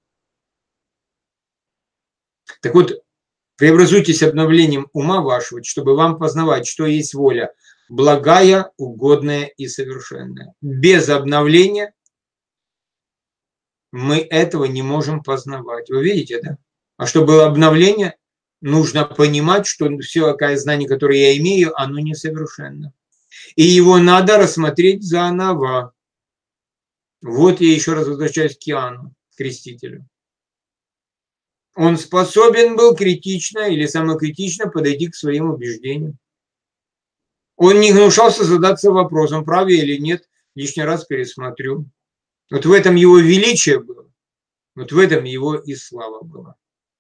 Так вот, преобразуйтесь обновлением ума вашего, чтобы вам познавать, что есть воля, благая, угодная и совершенная. Без обновления мы этого не можем познавать. Вы видите, да? А чтобы было обновление, нужно понимать, что все знание, которое я имею, оно несовершенно. И его надо рассмотреть заново. Вот я еще раз возвращаюсь к Иоанну, крестителю. Он способен был критично или самокритично подойти к своим убеждениям. Он не гнушался задаться вопросом, прав я или нет, лишний раз пересмотрю. Вот в этом его величие было, вот в этом его и слава была.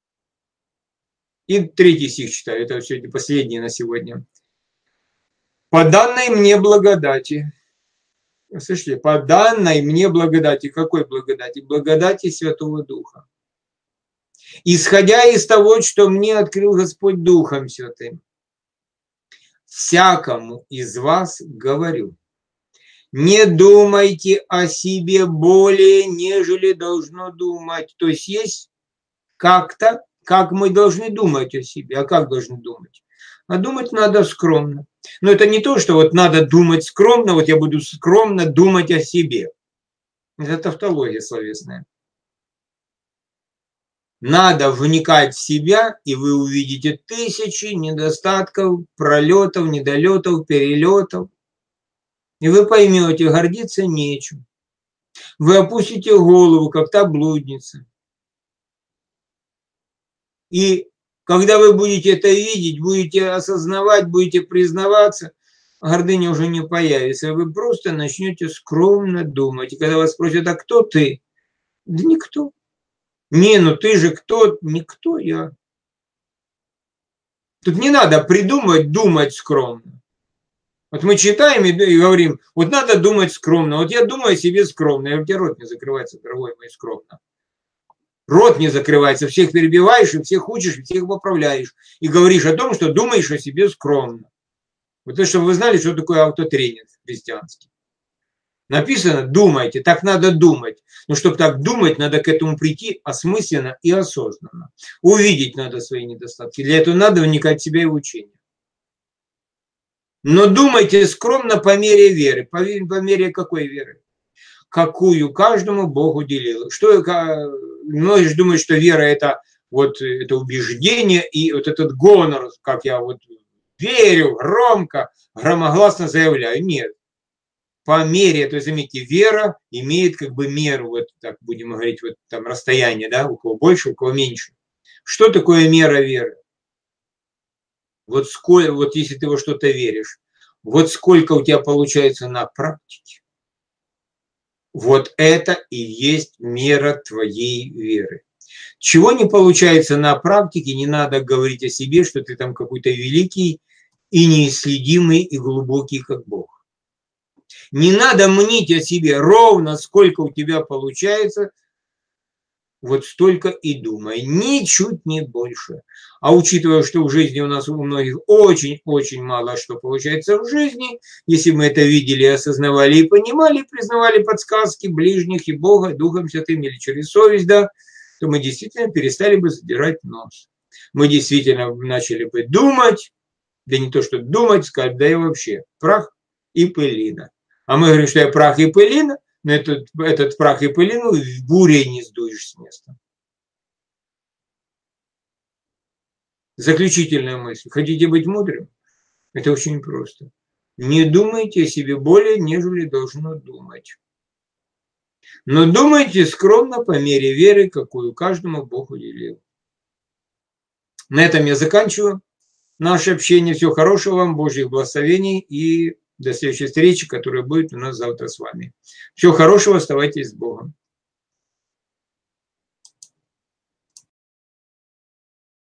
И 3 стих читаю, это сегодня последний на сегодня. По данной мне благодати. Слышите, по данной мне благодати. Какой благодати? Благодати Святого Духа. Исходя из того, что мне открыл Господь Духом Святым, всякому из вас говорю, не думайте о себе более, нежели должно думать. То есть как-то, как мы должны думать о себе. А как должны думать? А думать надо скромно. Но это не то, что вот надо думать скромно, вот я буду скромно думать о себе. Это тавтология словесная. Надо вникать в себя, и вы увидите тысячи недостатков, пролетов, недолетов, перелетов. И вы поймете, гордиться нечем. Вы опустите голову, как та блудница. И когда вы будете это видеть, будете осознавать, будете признаваться, гордыня уже не появится. Вы просто начнете скромно думать. И когда вас спросят, а кто ты? Да никто. Не, ну ты же кто? Никто я. Тут не надо придумать, думать скромно. Вот мы читаем и говорим, вот надо думать скромно. Вот я думаю о себе скромно. Я у тебя рот не закрывается, дорогой мой, скромно. Рот не закрывается, всех перебиваешь, и всех учишь, и всех поправляешь. И говоришь о том, что думаешь о себе скромно. Вот то, чтобы вы знали, что такое автотренинг христианский. Написано, думайте, так надо думать. Но чтобы так думать, надо к этому прийти осмысленно и осознанно. Увидеть надо свои недостатки. Для этого надо вникать в себя и в учение. Но думайте скромно по мере веры. По мере какой веры? Какую каждому Бог уделил. Многие же думают, что вера это вот это убеждение и вот этот гонор, как я вот верю громко, громогласно заявляю. Нет. По мере, то есть, заметьте, вера имеет как бы меру, вот так будем говорить, вот там расстояние, да, у кого больше, у кого меньше. Что такое мера веры? Вот сколько, вот если ты во что-то веришь, вот сколько у тебя получается на практике. Вот это и есть мера твоей веры. Чего не получается на практике, не надо говорить о себе, что ты там какой-то великий и неисследимый и глубокий, как Бог. Не надо мнить о себе, ровно сколько у тебя получается, вот столько и думай, ничуть не больше. А учитывая, что в жизни у нас у многих очень-очень мало что получается в жизни, если мы это видели, осознавали и понимали, признавали подсказки ближних и Бога, Духом Святым или через совесть, да, то мы действительно перестали бы задирать нос. Мы действительно начали бы думать, да не то что думать, сказать, да и вообще прах и пылина. А мы говорим, что я прах и пылина, но этот прах и пылину в буре не сдуешь с места. Заключительная мысль. Хотите быть мудрым? Это очень просто. Не думайте о себе более, нежели должно думать. Но думайте скромно по мере веры, какую каждому Бог уделил. На этом я заканчиваю наше общение. Всего хорошего вам, Божьих благословений и до следующей встречи, которая будет у нас завтра с вами. Всего хорошего, оставайтесь с Богом.